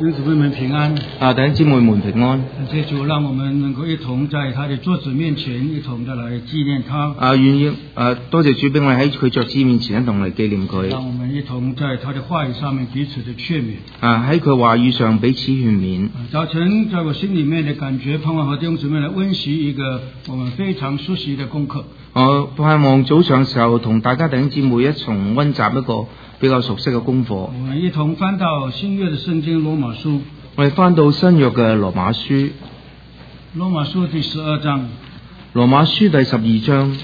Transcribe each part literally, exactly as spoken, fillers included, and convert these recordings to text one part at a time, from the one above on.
弟兄姊妹们平安啊！弟兄姊妹們平安。 感謝主，讓我們能夠一同在他的桌子面前，一同的來紀念他。 啊，願意啊，多謝主俾我哋喺佢桌子面前一同嚟紀念佢。 讓我們一同在他的話語上面彼此的勸勉。 啊，喺佢話語上彼此勸勉。 早晨在我心裏面的感覺，盼望和弟兄姊妹來溫習一個我們非常熟悉的功課。 我盼望早上時候同大家弟兄姊妹一同溫習一個比較熟悉嘅功課。 我們一同翻到新約的聖經羅馬書。 我哋翻到新約嘅羅馬書。 羅馬書第十二章。 羅馬書第十二章。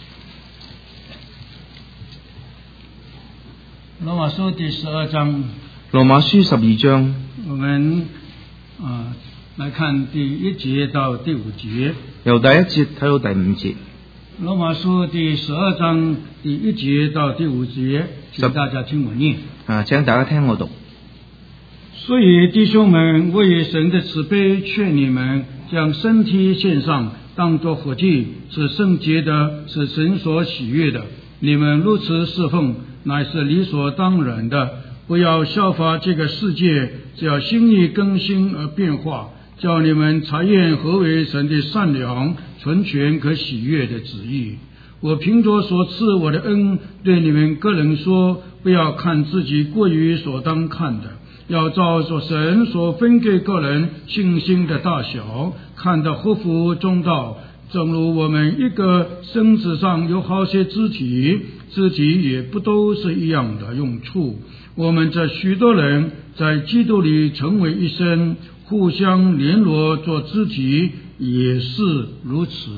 羅馬書第十二章。 羅馬書十二章。 我們啊、呃、來看第一節到第五節。 由第一節睇到第五節。 羅馬書第十二章第一節到第五節，請大家聽我念。 啊，請大家聽我讀。 所以弟兄們，為神的慈悲勸你們，將身體獻上，當作活祭，是聖潔的，是神所喜悅的。你們如此侍奉，乃是理所當然的。不要效法這個世界，只要心意更新而變化，叫你們察驗何為神的善良、純全可喜悅的旨意。我憑着所賜我的恩，對你們個人說，不要看自己過於所當看的，要照着神所分給個人信心的大小，看得合乎中道。正如我們一個身子上有好些肢體，肢體也不都是一樣的用處。我們這許多人在基督裏成為一身，互相聯絡做肢體，也是如此。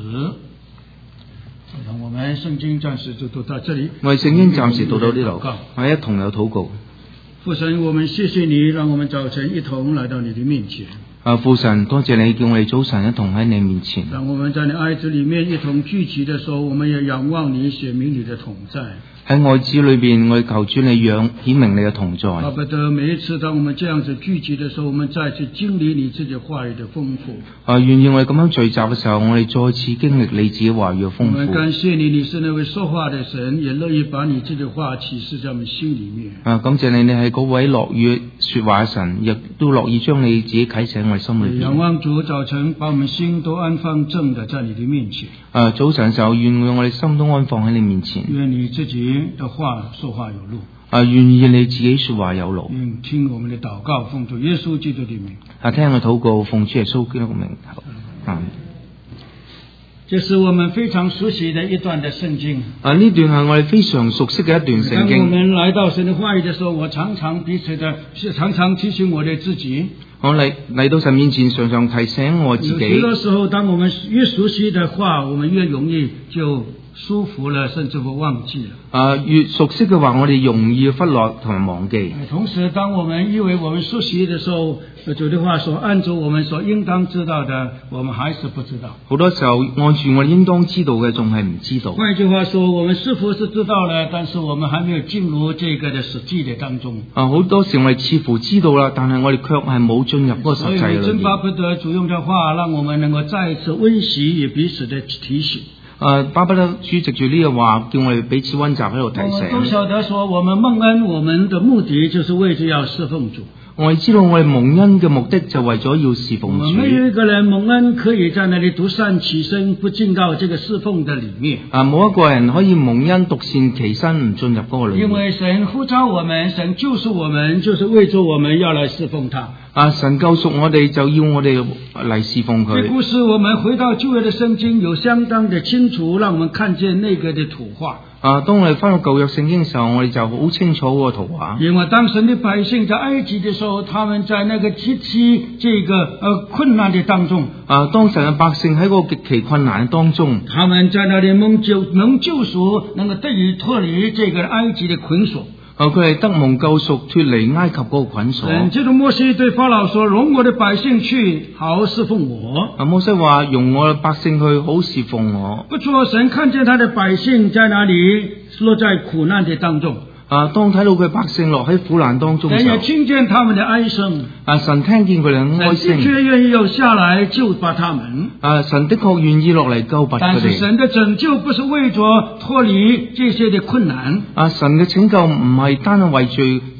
我們聖經暫時就讀到這裏。 我哋聖經暫時讀到呢度，我哋一同有禱告。 父神，我們謝謝你，讓我們早晨一同來到你的面前。 啊，父神，多謝你叫我哋早晨一同喺你面前。 當我們在你愛子裏面一同聚集的時候，我們也仰望你，顯明你的同在。 喺愛子裏邊，我哋求主你讓顯明你嘅同在。 巴不得每一次當我們這樣子聚集的時候，我們再次經歷你自己話語的豐富。 啊，願意我哋咁樣聚集嘅時候，我哋再次經歷你自己話語嘅豐富。 我們感謝你，你是那位說話的神，也樂意把你自己的話啟示在我們心裏面。 啊，感謝你，你係嗰位樂意說話嘅神，亦都樂意將你自己啟示喺我哋心裏邊。 仰望主早晨，把我們心都安放正的在你的面前。 啊，早晨嘅時候，願我哋心都安放喺你面前。 願你自己的話說話有路。 啊，願意你自己說話有路。 願聽我們的禱告，奉主耶穌基督的名。 啊，聽我禱告，奉主耶穌基督的名。啊， 這是我們非常熟悉的一段的聖經。 啊，呢段係我哋非常熟悉嘅一段聖經。 當我們來到神的話語的時候，我常常彼此的，常常提醒我的自己。 我嚟嚟到神面前，常常提醒我自己。 有許多時候，當我們越熟悉的話，我們越容易就舒服了，甚至乎忘記了。啊， 越熟悉嘅話，我哋容易忽略同埋忘記。 同時，當我們以為我們熟悉的時候，主的話所按照我們所應當知道的，我們還是不知道。 好多時候，按住我哋應當知道嘅，仲係唔知道。 換句話說，我們似乎是知道了，但是我們還沒有進入這個的實際的當中。 啊，好多時我哋似乎知道啦，但係我哋卻係冇進入嗰個實際裏面。 所以真巴不得主用這話，讓我們能夠再一次溫習，也彼此的提醒。 啊，巴不得主藉住呢個話，叫我哋彼此溫習喺度提醒。 我們都曉得說，我們蒙恩，我們的目的就是為着要侍奉主。 我哋知道我哋蒙恩嘅目的就為咗要侍奉主。 我們沒有一個人蒙恩可以在那裡獨善其身，不進到這個侍奉的裡面。 啊，冇一個人可以蒙恩獨善其身，唔進入嗰個裡面。 因為神呼召我們，神救贖我們，就是為着我們要來侍奉他。 啊，神救贖我哋，就要我哋嚟侍奉佢。 這故事我們回到舊約的聖經，有相當的清楚，讓我們看見那個的圖畫。 啊，當我哋翻到舊約聖經嘅時候，我哋就好清楚嗰個圖畫。 因為當神的百姓在埃及的時候，他們在那個極其這個呃困難的當中。 啊，當神嘅百姓喺個極其困難當中， 他們在那裡蒙救能救贖，能夠得以脫離這個埃及的捆鎖。 啊，佢係得蒙救贖，脫離埃及嗰個捆鎖。 嗯，這個摩西對法老說：容我的百姓去，好侍奉我。 啊，摩西話：容我的百姓去，好侍奉我。 不錯，神看見他的百姓在哪裡落在苦難的當中。 啊，當睇到佢百姓落喺苦難當中， 神也聽見他們的哀聲。 啊，神聽見佢哋嘅哀聲， 神的確願意要下來救拔他們。 啊，神的確願意落嚟救拔佢哋。 但是神的拯救不是為咗脫離這些的困難。 啊，神嘅拯救唔係單係為住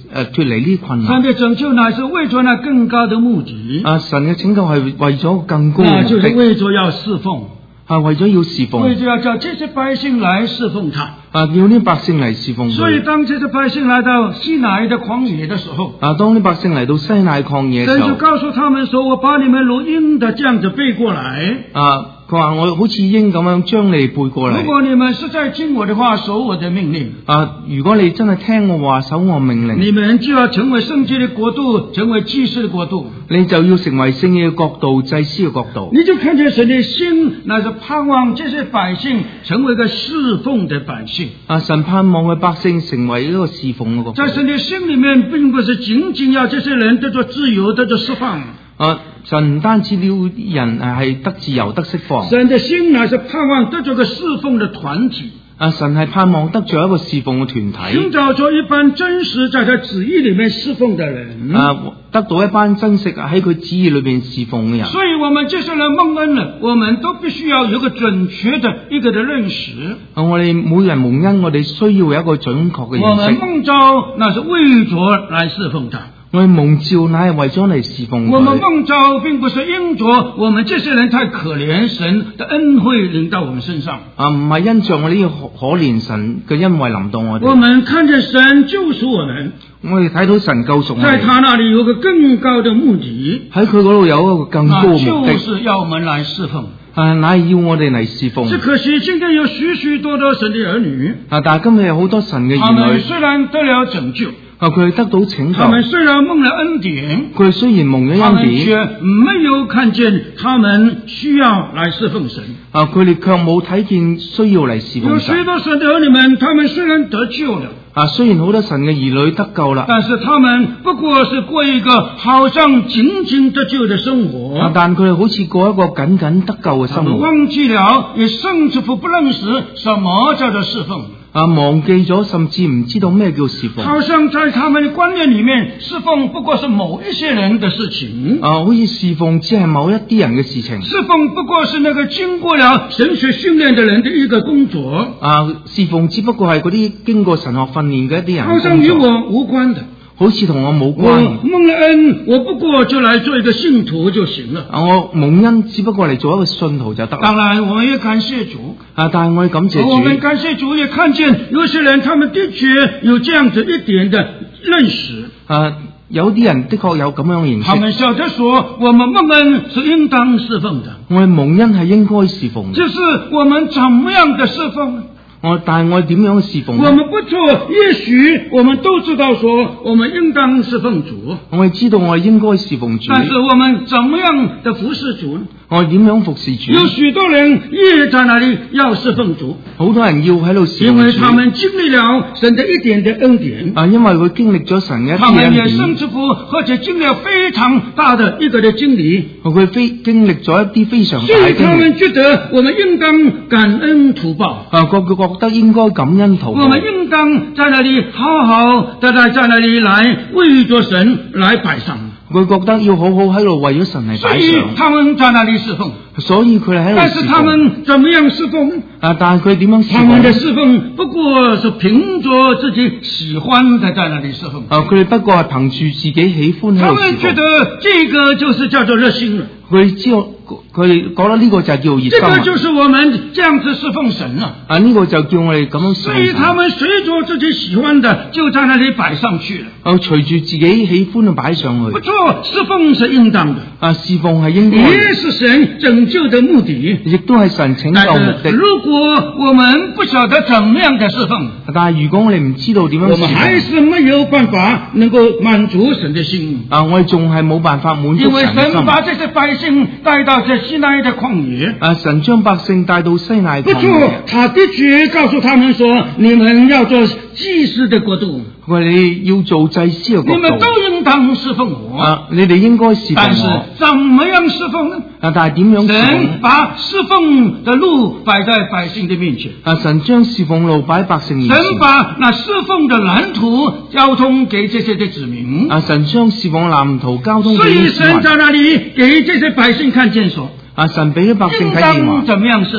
誒脫離呢啲困神難。 的拯救乃是為咗那更高的目的， 啊，神嘅拯救係為咗更高嘅那就是目的， 為咗要侍奉， 係為咗要侍奉， 為咗要叫這些百姓來侍奉他。 啊，要啲百姓嚟侍奉所以佢。 當這些百姓來到西乃的曠野的時候， 啊，當啲百姓嚟到西乃曠野嘅時候， 神就告訴他們說：我把你們如鷹的這樣子背過來。 啊，佢話我好似鷹咁樣將你背過如嚟。 果你們實在聽我的話，守我的命令， 啊，如果你真係聽我話，守我命令， 你們就要成為聖潔的國度，成為祭司的國度。 你就要成為聖潔嘅國度、祭司嘅國度。 你就看見神的心，那是盼望這些百姓成為一個侍奉的百姓。 啊，神盼望嘅百姓成為一個侍奉嘅國度。 在神的心裏面，並不是僅僅要這些人得到自由、得到釋放。 啊，神唔單止了人係得自由、得釋放。 神的心乃是盼望得咗個侍奉的團體。 啊，神係盼望得咗一個侍奉嘅團體。 尋找咗一班真實在他旨意裏面侍奉的人。 啊，得到一班真實喺佢旨意裏邊侍奉嘅人。 所以我們這些人蒙恩了，我們都必須要有一個準確的一個的認識。 啊，我哋每人蒙恩，我哋需要有一個準確嘅我們認識。 蒙召，那是為着來侍奉他。 我哋蒙召乃係為咗嚟侍奉佢。 我們蒙召並不是因着我們這些人太可憐，神的恩惠臨到我們身上。 啊，唔係因着我呢個可可憐神嘅恩惠臨到我哋。 我們看見神救贖我們， 我哋睇到神救贖我哋， 在他那裏有個更高的目的， 喺佢嗰度有一個更高那嘅目的， 就是要我們來侍奉。 啊，乃係要我哋嚟侍奉。 只可惜今天有許許多多神的兒女， 啊，但係今日有好多神嘅他兒女， 們雖然得了拯救， 啊，佢哋得到拯救， 他們雖然蒙了恩典， 佢哋雖然蒙咗他們恩典， 卻沒有看見他們需要來侍奉神。 啊，佢哋卻冇睇見需要嚟侍有許奉神。 多神的兒女們，他們雖然得救了， 啊，雖然好多神嘅兒女得救啦， 但是他們不過是過一個好像僅僅得救的生活， 啊，但佢哋好似過一個僅僅得救嘅他們生活， 忘記了，也甚至乎不認識什麼叫做侍奉。 啊，忘記咗，甚至唔知道咩叫侍奉。 好像在他們的觀念裏面，侍奉不過是某一些人的事情， 啊，好似侍奉只係某一啲人嘅事情。 侍奉不過是那個經過了神學訓練的人的一個工作， 啊，侍奉只不過係嗰啲經過神學訓練嘅一啲人好嘅工作， 像與我無關的。 好似同我冇我關。 蒙了恩，我不過就來做一個信徒就行了。 啊，我蒙恩只不過嚟做一個信徒就得啦。 當然，我們也感謝主。 啊，但係我哋感謝我們主。 感謝主，也看見有些人，他們的確有這樣子一點的認識。 啊，有啲人的確有咁樣認識。 他們曉得說，我們蒙恩是應當侍奉的。 我哋蒙恩係應該侍奉嘅。 就是我們怎麼樣的侍奉？ 我但係我哋點樣侍奉呢？ 我們不做，也許我們都知道說，我們應當侍奉主。 我哋知道我哋應該侍奉主。 但是我們怎麼樣的服侍主呢？ 我哋點樣服侍主？ 有許多人也在那裡要侍奉主， 好多人要喺度侍因奉主。 為他們經歷了神的一點的恩典。 啊，因為佢經歷咗神嘅一他們也啲恩典， 甚至乎或者經歷了非常大的一個的經歷， 佢非經歷咗一啲非常大所以嘅經歷。 他們覺得我們應當感恩圖報， 啊，佢佢覺得應該感恩圖報。 我們應當在那裡好好的在在那裡來為着神來擺上， 佢覺得要好好喺度為咗神嚟所以擺上， 他們在那裡侍奉。 所以佢哋喺度但是他侍奉。 們怎麼樣侍奉呢？ 啊，但係佢點樣侍他們的奉？ 侍奉不過是憑着自己喜歡的在那裡侍奉， 啊，佢哋不過係憑住自己喜歡喺他度侍奉。 們覺得這個就是叫做熱心了。 佢哋知道，佢哋覺得呢個就叫熱心啊！ 這個就是我們這樣子侍奉神了。 啊，呢個就叫我哋咁樣侍所奉神。 以他們隨着自己喜歡的，就在那裡擺上去了。 啊，隨住自己喜歡嘅擺上去。 不錯，侍奉是應當的， 啊，侍奉係應該也嘅， 是神拯救的目的。 亦都係神拯但救目的。 是如果我們不曉得怎麼樣的侍奉， 但係如果我哋唔知道點樣我侍奉， 們還是沒有辦法能夠滿足神的心。 啊，我哋仲係冇辦法滿足因為神嘅心。 神把這些百姓帶到這西奈的曠野， 啊，神將百姓帶到西奈不錯曠野，， 他的確告訴他們說：你們要做祭司的國度， 佢話你要做祭司嘅你們國度。 都應當侍奉我。 啊，你哋應該侍奉但是我。 怎麼樣侍奉呢？ 啊，但係點樣侍神奉？ 把侍奉的路擺在百姓的面前， 啊，神將侍奉路擺喺百姓面前。 神把那侍奉的藍圖交通給這些的子民。 啊，神將侍奉藍圖交通所以俾子民。 神在那裡給這些百姓看見說， 啊，神俾啲百姓應睇見話， 當怎麼樣侍奉？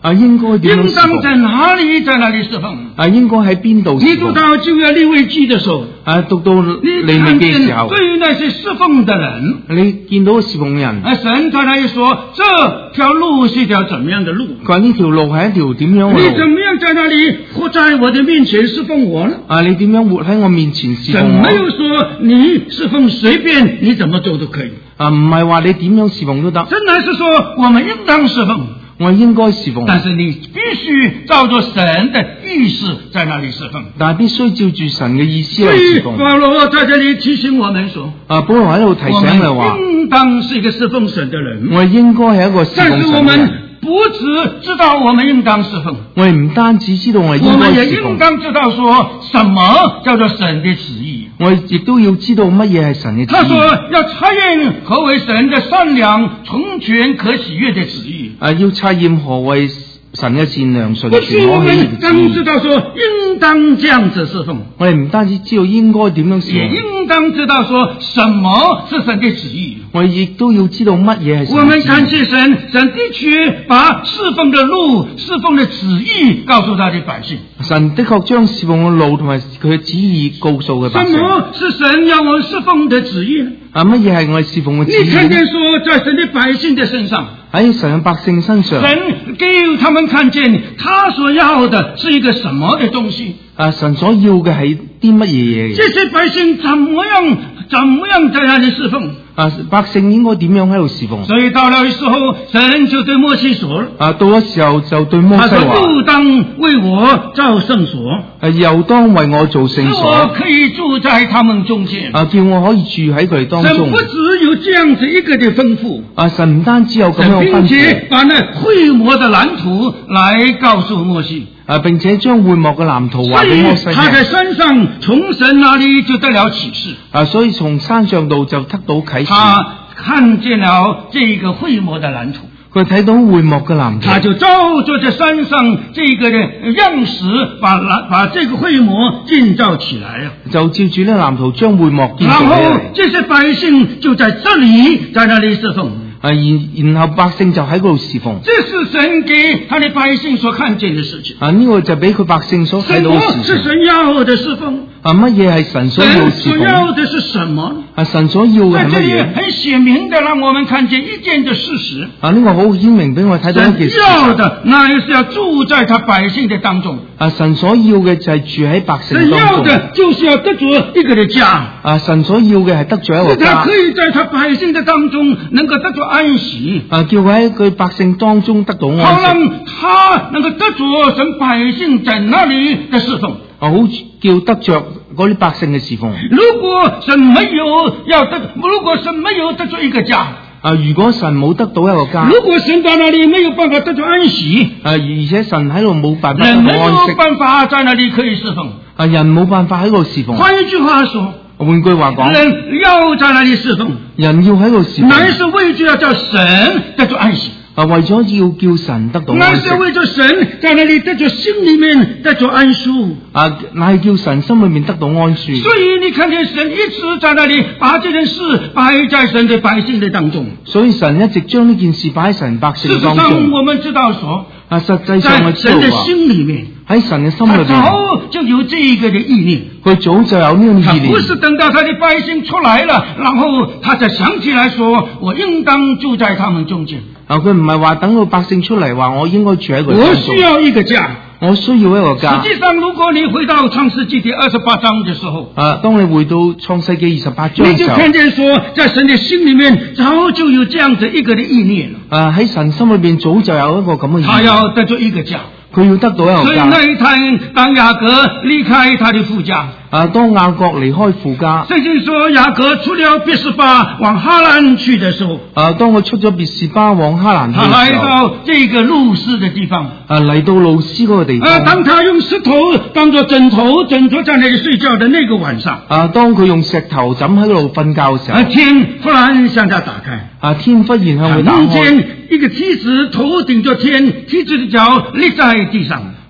啊，應該點樣侍應當奉？ 在哪裏在哪裏侍奉？ 啊，應該喺邊度你侍奉？ 讀到舊約利未記的時候， 啊，讀到你利未看見記嘅時候， 對於那些侍奉的人， 你見到侍奉人， 啊，神在那裏說，這條路是一條怎麼樣的路？ 佢話呢條路係一條點樣你嘅路？ 怎麼樣在那裏活在我的面前侍奉我呢？ 啊，你點樣活喺我面前侍神奉我？ 沒有說你侍奉隨便你怎麼做都可以， 啊，唔係話你點樣侍奉都得， 神乃是說我們應當侍奉。 我應該侍奉， 但是你必須照着神的意思在那裏侍奉。 但係必須照住神嘅意思所以嚟侍奉。 保羅在這裏提醒我們說， 啊，保羅喺度提我醒佢話， 們應當是一個侍奉神的人。 我哋應該係一個侍但是我奉神嘅人。 們不只知道我們應當侍奉， 我哋唔單止知道我哋應我們也該侍奉， 應當知道說什麼叫做神的旨意。 我哋亦都要知道乜嘢係神嘅旨他說意。 要察驗何為神的善良、純全、可喜悅的旨意。 啊，要察驗何為神嘅善良、純不全、 是我可喜們剛嘅旨意。 知道說應當這樣子侍奉， 我哋唔單止知道應該點樣侍也奉， 應當知道說什麼是神的旨意。 我哋亦都要知道乜嘢係神我們嘅旨意。 感謝神，神的確把侍奉的路、侍奉的旨意告訴他的百姓。 神的確將侍奉嘅路同埋佢嘅旨意告訴佢百姓。 什麼是神要我們侍奉的旨意呢？ 啊，乜嘢係我哋侍奉嘅旨你看見意？ 說，在神的百姓的身上， 喺神嘅百姓身上， 神給他們看見他所要的是一個什麼的東西。 啊，神所要嘅係啲乜嘢嘢嘅？ 這些百姓怎麼樣，怎麼樣在那裏侍奉？ 啊，百姓應該點樣喺度侍奉？ 所以到了時候，神就對摩西說了， 啊，到咗時候就對摩他說： 西話： 又當為我造聖所， 啊，又當為我做聖使我所， 可以住在他們中間。 啊，叫我可以住喺佢哋當中神不。只有這樣子一個的吩咐， 啊，神唔單止有咁神樣嘅吩並且咐， 把那會幕的藍圖來告訴摩西， 啊，並且將會幕嘅藍圖話所以俾摩西他在聽。 山上從神那裏就得了啟示， 啊，所以從山上度就得到啟示， 他看見了這個會幕的藍圖， 佢睇到會幕嘅藍圖， 他就照着這山上這個的樣式，把藍把這個會幕建造起來了。 就照住呢個藍圖將會幕建然後造起嚟。 這些百姓就在這裏，在那裏侍奉。 啊，然然後百姓就喺嗰度侍奉。 這是神給他的百姓所看見的事情。 啊，呢、個就俾佢百姓所睇什麼到嘅事情。 是神要的侍奉？ 啊，乜嘢係神所要神侍所要奉？ 的是什麼？ 啊，神所要嘅在這裏係乜嘢？ 很顯明的讓我們看見一件的事實。 啊，呢、個好顯明俾我睇到一件神事。 要的那是要住在他百姓的當中。 啊，神所要嘅就係住喺百姓神要當中。 的就是要得着一個的家， 啊，神所要嘅係得咗一個家使他可。以在他百姓的當中能夠得着安息， 啊，叫佢喺佢百姓當中得到好安息。 讓他能夠得着神百姓在那裏的侍奉。 啊，好叫得着嗰啲百姓嘅侍奉。 如果神沒有要得，如果神沒有得着一個家， 啊，如果神冇得到一個家， 如果神在那裏沒有辦法得着安息， 啊，而且神喺度冇辦法得人沒到安息， 有辦法在那裏可以侍奉。 啊，人冇辦法喺度侍奉。 換一句話說， 換句話講， 人要在那裏侍奉， 人要喺度侍奉， 乃是為咗要叫神得着安息， 啊，為咗要叫神得到乃安息是，為咗神在那裏得着心裏面得着安舒。 啊，乃係叫神心裏面得到安舒。 所以你看見神一直在那裏把這件事擺在神的百姓的當中。 所以神一直將呢件事擺喺神百姓事實上， 嘅當中。 我們知道說， 啊，實際上在我知道神的話心裏面， 喺神嘅心他裏邊， 早就有這個的意念。 佢早就有呢個他意念不。是等到他的百姓出來了，然後他才想起來說，我應當住在他們中間， 啊，佢唔係話等到百姓出嚟話我應該住喺佢當中。 我需要一個家。 我需要一個家。 實際上，如果你回到創世紀第二十八章的時候， 啊，當你回到創世紀二十八章你就嘅時候， 看見說，在神的心裏面早就有這樣子一個的意念了， 啊，喺神心裏邊早就有一個咁嘅意念。 他要得着一個家。 佢要得到一個家。 所以那一天，當雅各離開他的父家， 啊，當雅各離開父家， 聖經說雅各出了別是巴往哈蘭去的時候， 啊，當佢出咗別是巴往哈蘭去他來嘅時候， 到這個路斯的地方。 啊，嚟到路斯嗰個地啊， 方。 當他用石頭當作枕頭，枕頭在那裡睡覺的那個晚上， 啊，當佢用石頭枕喺度瞓覺嘅時候， 啊，天忽然向他打開， 啊，天忽然向佢打開， 看見一個梯子頭頂着天，梯子的腳立在地上。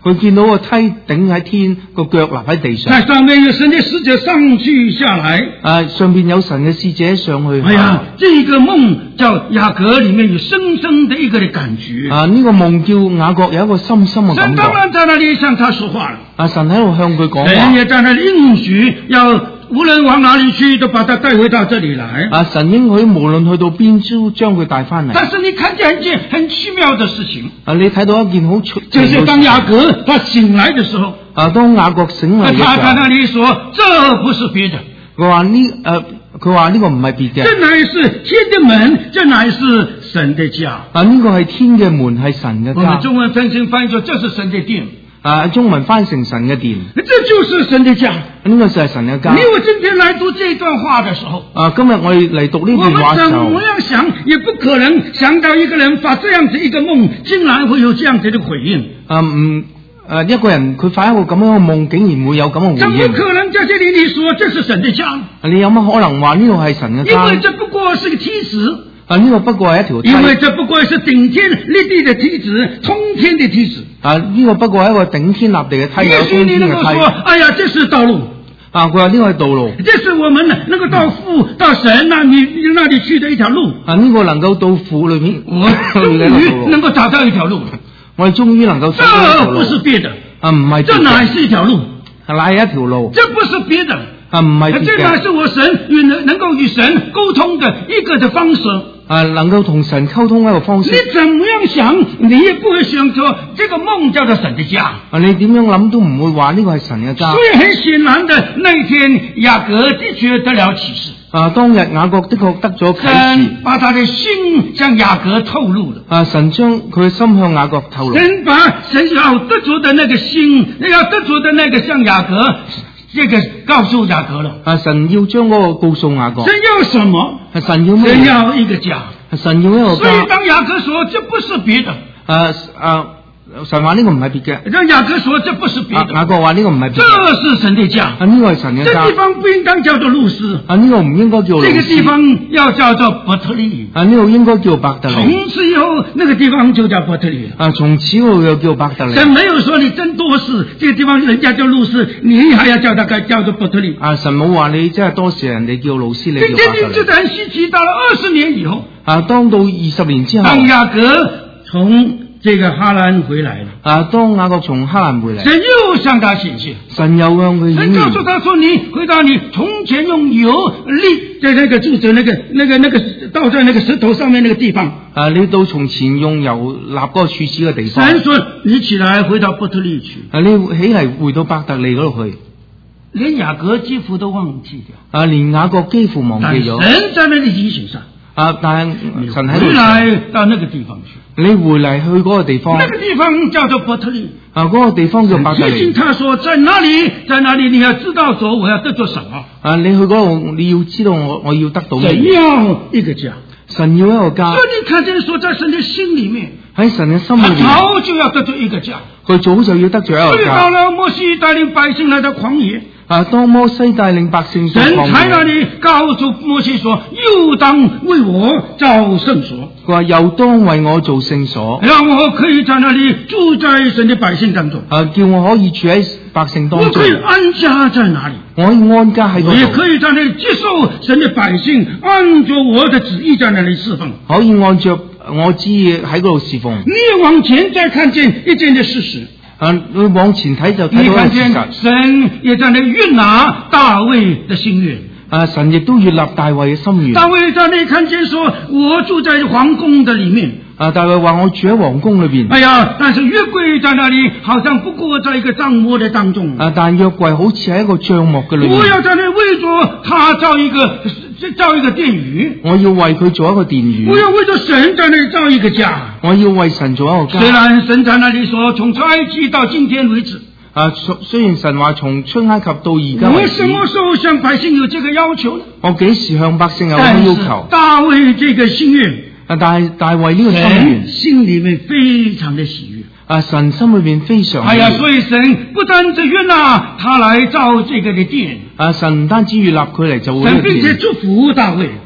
佢見到個梯頂喺天，個腳立喺地上。 在上面有神的使者上去下來。 啊，上邊有神嘅使者上去。 哎呀，這個夢叫雅各裏面有深深的一個的感覺。 啊，呢、這個夢叫雅各有一個深深嘅感覺。 神當然在那裏向他說話了。 啊，神喺度向佢講話。 神也在那裏應許要。無論往哪裏去，都把他帶回到這裏來。 啊，神應許無論去到邊處，將佢帶翻嚟。 但是你看見一件很奇妙的事情。 啊，你睇到一件好奇， 就是當雅各他醒來的時候。啊， 當雅各醒來嘅時候， 他在那裏說：這不是別的。 佢話呢，誒，佢話呢個唔係別嘅。 這乃是天的門，這乃是神的家。 啊，呢個係天嘅門，係神嘅家。 我們中文翻成翻譯說：這是神的殿。 啊，中文翻成神嘅殿， 這就是神的家。 呢個就係神嘅家。 你我今天來讀這段話的時候， 啊，今日我哋嚟讀呢段話嘅時候， 我們怎麼樣想也不可能想到一個人發這樣子一個夢，竟然會有這樣子的回應。啊， 唔，誒，一個人佢發一個咁樣嘅夢，竟然會有咁嘅回應。 怎麼可能在這裏你說這是神的家？ 你有乜可能話呢度係神嘅家？ 因為這不過是個梯子。 啊，呢個不過係一條梯。 因為這不過是頂天立地的梯子，通天的梯子。 啊，呢個不過係一個頂天立地嘅梯，有通天嘅梯。 也許你能夠說，哎呀，這是道路。 啊，佢話呢個係道路。 這是我們能夠到父、嗯、到神那裏那裏去的一條路。 啊，呢個能夠到父裏面， 我終於能夠找到一條路。 我哋終於能夠找到一條路。 這不是別的。 啊，唔係。 這乃是一條路。 係乃係一條路。 這不是別的。 啊，唔係別嘅。 這乃是我神與能能夠與神溝通的一個的方式。 啊，能夠同神溝通一個方式。 你怎麼樣想，你也不會想說這個夢叫做神的家。 啊，你點樣諗都唔會話呢個係神嘅家。 所以很顯然的，那一天雅各的確得了啟示。 啊，當日雅各的確得咗啟示。 神把他的心向雅各透露了。 啊，神將佢嘅心向雅各透露。 神把神要得着的那個心，要得着的那個向雅各。這個告訴雅各了。啊， 神要將嗰個告訴雅各。 神要什麼？ 係神要咩？ 神要一個家。 係神要一個家。 所以當雅各說這不是別的。 啊啊，神話呢個唔係別嘅。 讓雅各說這不是別的。 雅各話呢個唔係別嘅。 這是神的家。 啊，呢個係神嘅家。 這地方不應該叫做路斯。 啊，呢個唔應該叫路斯。 這個地方要叫做伯特利。 啊，呢個應該叫伯特利。 從此以後，那個地方就叫伯特利。 啊，從此以後又叫伯特利。 神沒有說你真多事，這個地方人家叫路斯，你還要叫他叫做伯特利。 啊，神冇話你真係多事，人哋叫路斯，你叫伯特利。 這件事很稀奇，到了二十年以後。 啊，當到二十年之後。 當雅各從這個哈蘭回來了。 啊，當雅各從哈蘭回來， 神又向他顯現。 神又向佢顯現。 神告訴他說：你回到你從前用油立在那個柱子，那個、那個、那個倒在那個石頭上面那個地方。 啊，你到從前用油立嗰個柱子嘅地方。 神說：你起來回到伯特利去。 啊，你起嚟回到伯特利嗰度去。 連雅各幾乎都忘記掉。 啊，連雅各幾乎忘記咗。 神在那裏提醒上。 啊，但係神喺度。 回來到那個地方去。 你回嚟去嗰個地方。 那個地方叫做伯特利。 啊，嗰、那個地方叫伯特利。 提醒他說：在哪裏，在哪裏，你要知道說我要得着什麼。 啊，你去嗰度，你要知道我我要得到咩？ 神要一個家。 神要一個家。 所以你看見說，在神的心裏面， 喺神嘅心裏面， 他早就要得着一個家。 佢早就要得着一個家。 所以到了摩西帶領百姓來到曠野。 啊！當摩西帶領百姓上曠野， 神在那裏告訴摩西說：又當為我造聖所。 佢話又當為我做聖所， 讓我可以在那裏住在神的百姓當中。 啊，叫我可以住喺百姓當中。 我可以安家在哪裏？ 我可以安家喺嗰度。 我也可以在那裏接受神的百姓，按着我的旨意在那裏侍奉。 可以按着我旨意喺嗰度侍奉。 你往前再看見一件的事實。 啊！你往前睇就睇到個事實。 神也在那悅納大衛的心願。 啊！神亦都悅納大衛嘅心願。 大衛在那看見說：我住在皇宮的裏面。 啊！大衛話：我住喺皇宮裏邊。 哎呀！但是約櫃在那裏，好像不過在一個帳幕的當中。 啊！但約櫃好似喺一個帳幕嘅裏面。 我要在那為着他造一個造一個殿宇。我要為佢做一個殿宇。我要為着神在那裏造一個家。我要為神做一個家。雖然神在那裏說，從出埃及到今天為止。 啊，雖然神話從出埃及到而家為止。 我什麼時候向百姓有這個要求呢？ 我幾時向百姓有咁嘅要求？ 大衛這個心願。啊，大大衛呢個心願，心裏面非常的喜悅。啊，神心裏面非常。哎呀，所以神不單止悅納他來造這個的殿。啊，神唔單止悅納佢嚟做呢個殿。神並且祝福大衛。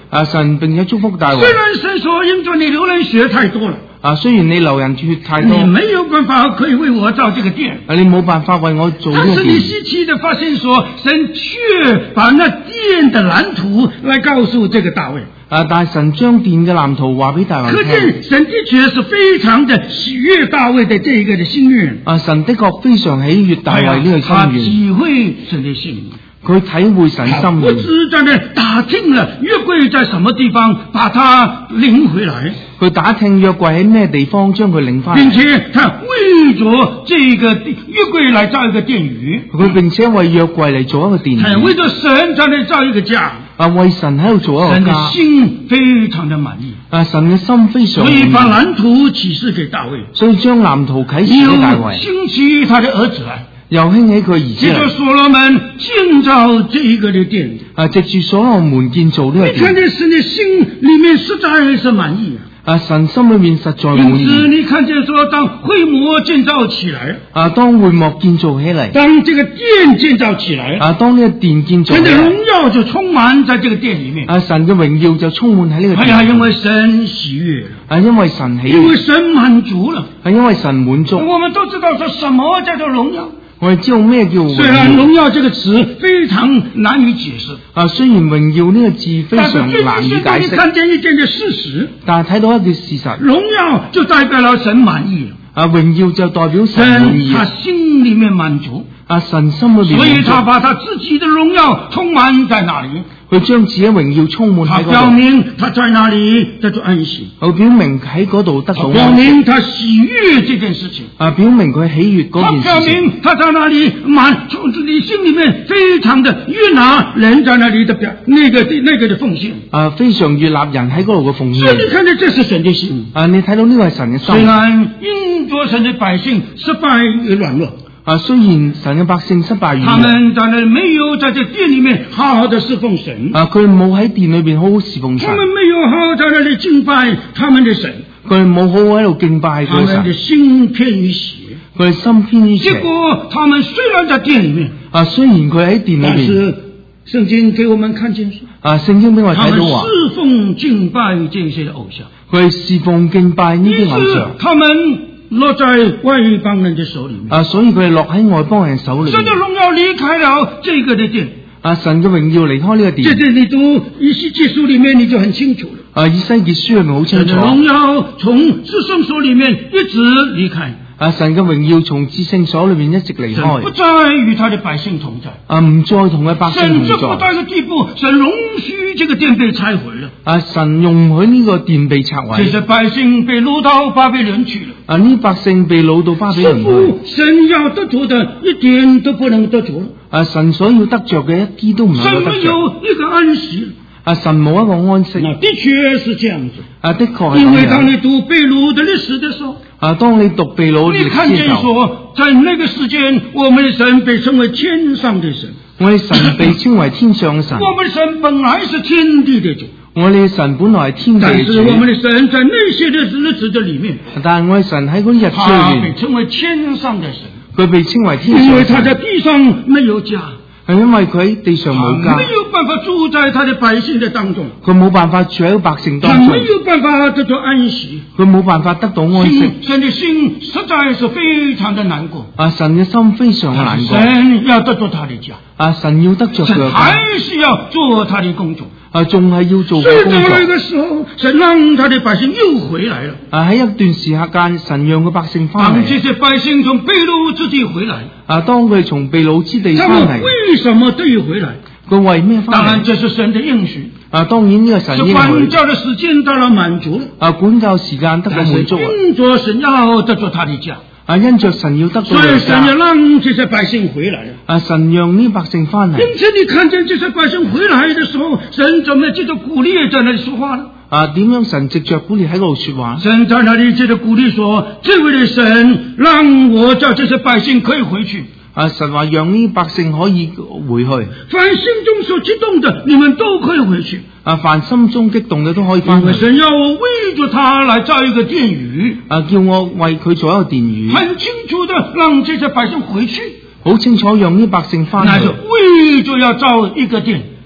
啊神並且祝福大衛。 雖然神說因着你流人血太多了， 啊雖然你流人血太多， 你沒有辦法可以為我造這個殿， 啊你冇辦法為我做呢但是你個殿。 稀奇的發現說，神卻把那殿的藍圖來告訴這個大衛。 啊！但係神將殿嘅藍圖話俾大衛可聽。 見神的確是非常的喜悅大衛的這一個的心願。 啊！神的確非常喜悅大衛呢個他心願， 體會神的心意， 佢體會神心不意。 知在那打聽了約櫃在什麼地方，把他領回來， 佢打聽約櫃喺咩地方，將佢領翻嚟， 並且他為着這個約櫃來造一個殿宇， 佢並且為約櫃嚟做一個殿宇， 為着神在那造一個家。 啊！為神喺度做一個神的家， 心非常的滿意， 啊！神嘅心非常所以滿意， 把藍圖啟示給大衛， 所以將藍圖啟示又俾大衛， 興起他的兒子來， 又興起佢兒子接着嚟， 所羅門建造這一個的殿。 啊！藉住所羅門建造呢個你看殿， 見神的心裏面實在是滿意啊！ 啊！神心裏面實在滿因此， 意， 你看見說，當會幕建造起來， 啊！當會幕建造起嚟， 當這個殿建造起來， 啊！當呢個殿建造起神的榮嚟， 耀就充滿在這個殿裏面。 啊！神嘅榮耀就充滿喺呢個哎呀， 殿， 因為神喜悅了， 啊！因為神喜因為悅， 神滿足了。 係因為神滿足。 我們都知道說什麼叫做榮耀， 我哋知道咩叫雖然榮耀， 榮耀這個詞非常難以解釋， 啊！雖然榮耀呢個字非但是常難以解你釋， 看見一件嘅事實， 但係睇到一件事實， 榮耀就代表了神滿意了， 啊！榮耀就代表神滿意， 神他心裏面滿足。 啊！神心裏邊所以滿足， 他把他自己的榮耀充滿在那裏， 佢將自己榮耀充滿他喺嗰度， 表明他在那裏得到安息， 佢表明喺嗰度得到表安息， 明他喜悅這件事情， 啊！表明佢喜悅他嗰件表事情， 明他在那裏滿從你心裏面非常的悅納人在那裏的表那個那個的奉獻， 啊！非常悅納人喺嗰度嘅奉所以你獻， 看見這是神的心。 啊！你睇到呢個係神嘅雖心， 然因着神的百姓失敗與軟弱， 啊！雖然神嘅百姓失敗他軟弱， 們在那裏沒有在這殿裏面好好的侍奉神， 啊！佢冇喺殿裏邊好好侍奉神他，們沒有好好在那裏敬拜他們的神。 佢冇好好喺度敬拜佢他們的神， 心偏於邪， 佢心偏於邪結。果他們雖然在殿裏面， 啊，雖然佢喺殿裏邊， 但是聖經給我們看見說， 啊，聖經俾我他們睇到話， 侍奉敬拜這些的偶像， 佢係侍奉敬拜呢於啲偶是像， 他們落在外邦人的手裏面， 啊，所以佢係落喺外邦人手裏神的邊。 榮耀離開了這個的殿。 啊，神嘅榮耀離開呢個這殿。 這你讀以西結書裏面你就很清楚了， 啊，以西結書裏面好清楚。 神的榮耀從至聖所裏面一直離開， 啊，神嘅榮耀從至聖所裏面一直離神不開。 再與他的百姓同在， 啊，唔再同佢百姓甚至同在。 不到一個地步，神容許這個殿被拆毀了。 啊，神容許呢個殿被拆這毀。 些百姓被擄到巴比倫去了， 啊，呢百姓被擄到巴比倫似去。 乎神要得着的一點都不能得着了， 啊，神所要得着嘅一啲都唔能神沒夠得着。 有一個安息了。 啊，神冇一個安息。 那的確是這樣子， 啊，的確係因為咁樣。 當你讀被擄的歷史的時候， 啊，當你讀被擄你看見歷史嘅時候， 說，在那個時間，我們的神被稱為天上的神， 我哋神被稱為天上嘅神。 我們的神本來是天地的主， 我哋嘅神本來係天地但嘅是我們主， 的神在那些的日子的裏面， 但係我哋神喺嗰啲日子他被裏面， 稱為天上的神， 佢被稱為天因上嘅為他在神， 地上沒有家。 係因為佢喺地上冇家他沒，有辦法住在他的百姓的當中， 佢冇辦法住喺百姓當中他沒，有辦法得到安息， 佢冇辦法得到安息。 心神的心實在是非常的難過。 啊，神嘅心非常嘅難過。 神要得到他的家， 啊，神要得着佢神嘅家， 還是要做他的工作。 啊，仲係要做所以佢工到那作。 個時候，神讓他的百姓又回來了。 啊，喺一段時間，神讓個百姓翻當這嚟。 些百姓從被擄之地回來， 啊，當佢從被擄之地他翻嚟， 們為什麼得以回來？ 佢為咩當然， 翻嚟？ 這是神的應許。 啊，當然呢個神是應許。 管教的時間到了滿足了， 啊，管教時間得到但是滿足啊！ 因着神要得着他的家， 啊，因着神要得到所以佢神要家， 讓這些百姓回來了。 啊，神讓呢百姓翻嚟。 因此，你看見這些百姓回來的時候，神怎麼記得鼓勵在那裡說話呢？ 啊，點樣神藉着鼓勵喺嗰度說話？ 神在那裡記得鼓勵說：“這位的神讓我叫這些百姓可以回去。 啊，神話讓呢百姓可以回去。 凡心中所激動的，你們都可以回去。 啊，凡心中激動嘅都可以翻去。 因為神要我為着他來造一個殿宇， 啊，叫我為佢做一個殿宇， 很清楚的讓這些百姓回去， 好清楚讓呢百姓翻去那是，為着要造一個殿。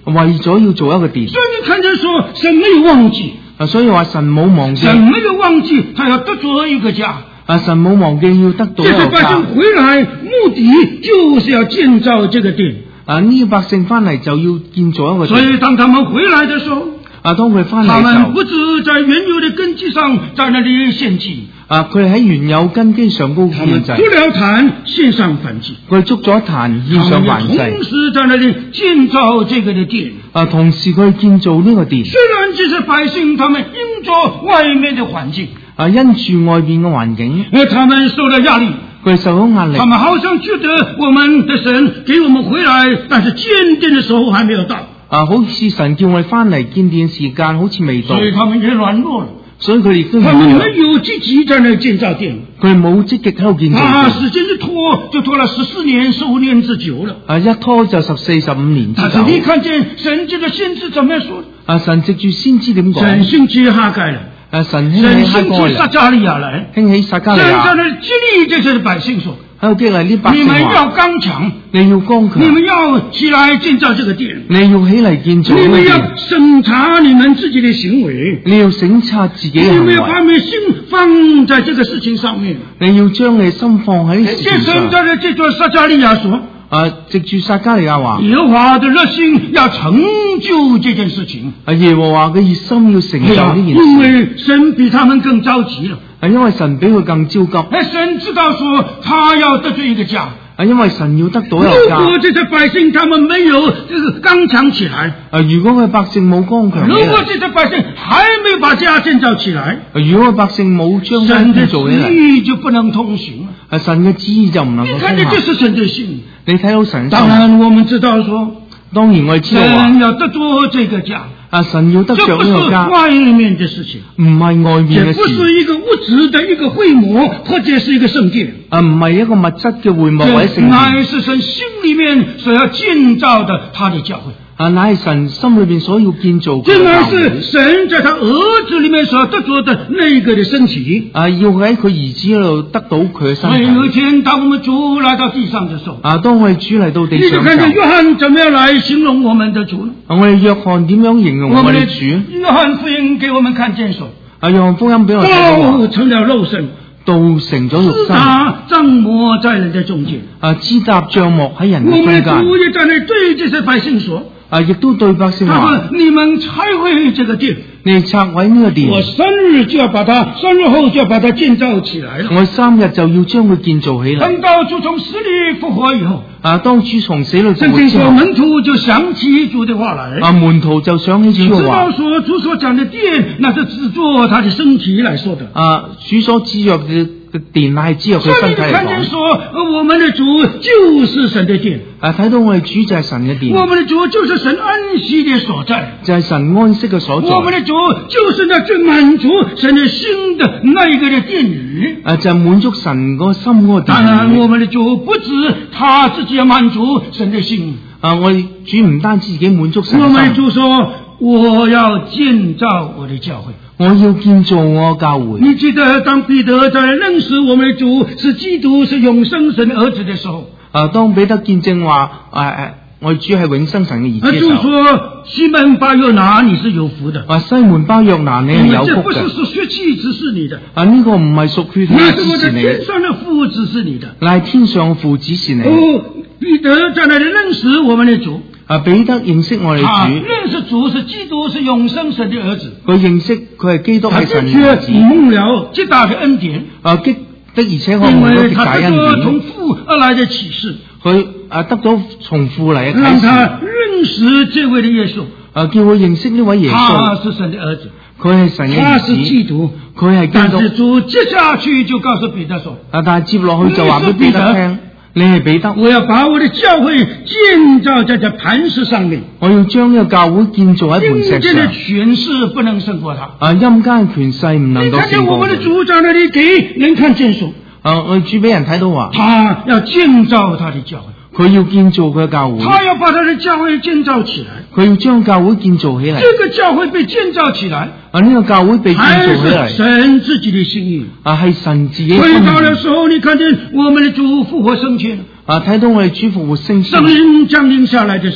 為咗要做一個殿。 所以你看見說神沒有忘記， 啊，所以話神冇忘記， 神沒有忘記，他要得着一個家。 啊，神冇忘記要得到一個家。 這些百姓回來目的就是要建造這個殿。 啊，呢啲百姓翻嚟就要建造一個殿。 所以當他們回來的時候， 啊，當佢翻嚟， 他們不止在原有的根基上在那裏獻祭。 啊，佢喺原有根基上高獻祭。 築了壇獻上燔祭。 佢築咗壇獻上燔祭。 同時在那裏建造這個的殿。 啊，同時佢建造呢個殿。 雖然這些百姓他們因着外面的環境， 啊，因住外邊嘅環境， 他們受了壓力。 佢受到壓力。 他們好像覺得我們的神給我們回來，但是建殿的時候還沒有到。 啊，好似神叫我哋翻嚟建殿時間好似未到。 所以他們也軟弱了。 所以佢哋都他們沒有積極在那建造殿。 佢冇積極喺度建造殿。 啊，時間一拖就拖了十四年、十五年之久了。 啊，一拖就十四、十五年之久。 但是你看見神這個先知怎麼樣說？ 啊，神藉住先知點講？ 神興起哈該了。 啊，神興起哈該神興起撒迦利亞來。 興起撒迦利亞。 神在那激勵這些百姓說。 喺度激勵呢百姓話： 你們要剛強， 你要剛強， 你們要起來建造這個殿， 你要起嚟建造呢個殿， 你們要審查你們自己的行為， 你要審查自己嘅行為， 你們要把你們心放在這個事情上面， 你要將你心放喺呢事情上。 神在這座撒迦利亞說。 啊，藉住撒迦利亞話， 耶和華的熱心要成就這件事情。 啊，耶和華嘅熱心要成就呢件事， 因為神比他們更着急了。 啊，因為神比佢更焦急。 哎，神知道說他要得罪一個家。 啊，因為神要得到一個家。 如果這些百姓他們沒有這個剛強起來， 啊，如果佢百姓冇剛強， 如果這些百姓還沒有把家建造起來， 啊，如果百姓冇將家建造起來， 神的旨意就不能通行。 啊，神嘅旨意就唔能夠通行。 你看，這是神的心。 你睇到神。 當然，我們知道說， 當然我哋知道話， 神要得着這個家。 啊，神要得着呢個家， 這不是外面的事情， 唔係外面嘅事， 這不是一個物質的一個會幕，或者是一個聖殿， 啊，唔係一個物質嘅會幕或者聖殿， 乃是神心裏面所要建造的他的教會。 啊，乃係神心裏邊所要建造嘅教會。 這乃是神在他兒子裏面所得着的那個的身體。 啊，要喺佢兒子嗰度得到佢嘅身體。 有一天當我們主來到地上的時候，啊， 當我哋主嚟到地上嘅時候， 你就看見約翰怎麼樣來形容我們的主呢？ 啊，我哋約翰點樣形容我哋主？ 約翰福音給我們看見說， 啊，約翰福音俾我哋睇到， 道成了肉身， 道成咗肉身， 支搭帳幕在人的中間。啊， 支搭帳幕喺人嘅中間。 我們的主也在那對這些百姓說。 啊！亦都對百姓話： 你們拆毀這個殿， 你拆毀呢個殿， 我三日就要把它，三日後就要把它建造起來了。 我三日就要將佢建造起嚟。 等到主從死裏復活以後， 啊，當主從死裏復活之後， 門徒就想起主的話來。啊， 門徒就想起主嘅話。 知道說主所講的殿，那是指著他的身體來說的。 啊，主所指約嘅嘅殿乃係指約佢身體嚟講。所以你看見說，我們的主就是神的殿。 啊，睇到我哋主就係神嘅殿。 我們的主就是神安息的所在， 就係神安息嘅所在。 我們的主就是那最滿足神的心的那一個的殿宇。 啊，就係滿足神個心嗰個殿宇。 當然，我們的主不止他自己要滿足神的心。 啊，我哋主唔單止自己滿足神的心。 我們的主說：我要建造我的教會。 我要建造我教會。 你記得當彼得在認識我們的主是基督是永生神的兒子的時候， 啊，當彼得見證話，誒、啊、誒，我主係永生神嘅兒子嘅時候， 主說：西門巴約拿，你是有福的。 啊，西門巴約拿，你係有福嘅。 這不是屬血氣指示你的。 啊，呢、這個唔係屬血氣指示你。 天上的父指示你的。 乃天上父指示你。 哦，彼得在那裏認識我們的主。 啊，彼得認識我哋主。 認識主是基督是永生神的兒子。 佢認識佢係基督係神嘅兒子。 蒙了極大嘅恩典。啊， 的的而且確蒙咗極大恩典。 因為他得到從父而來的啟示。 佢啊得到從父嚟嘅啟示。 讓他認識這位的耶穌。 啊，叫佢認識呢位耶穌。 他是神的兒子。 佢係神嘅兒子。 他是基督。 佢係基督。 但是主接下去就告訴彼得說： 啊，但係接落去就話俾彼得聽。你係彼得， 我要把我的教會建造在這磐石上面。 我要將呢個教會建造喺磐石上。陰間的權勢不能勝過他。 啊，陰間權勢唔能夠勝過。你看見我們的主在那裏給人看見說， 啊，我主俾人睇到話， 他要建造他的教會。 佢要建造佢嘅教會， 他要把他的教會建造起來。 佢要將教會建造起嚟。 這個教會被建造起來， 啊，呢個教會被建造起嚟， 係神自己的心意。 啊，係神自己。 所以到了時候，你看見我們的主復活升天。 啊，睇到我哋主復活升天。 聖靈降臨下來的時候， 啊，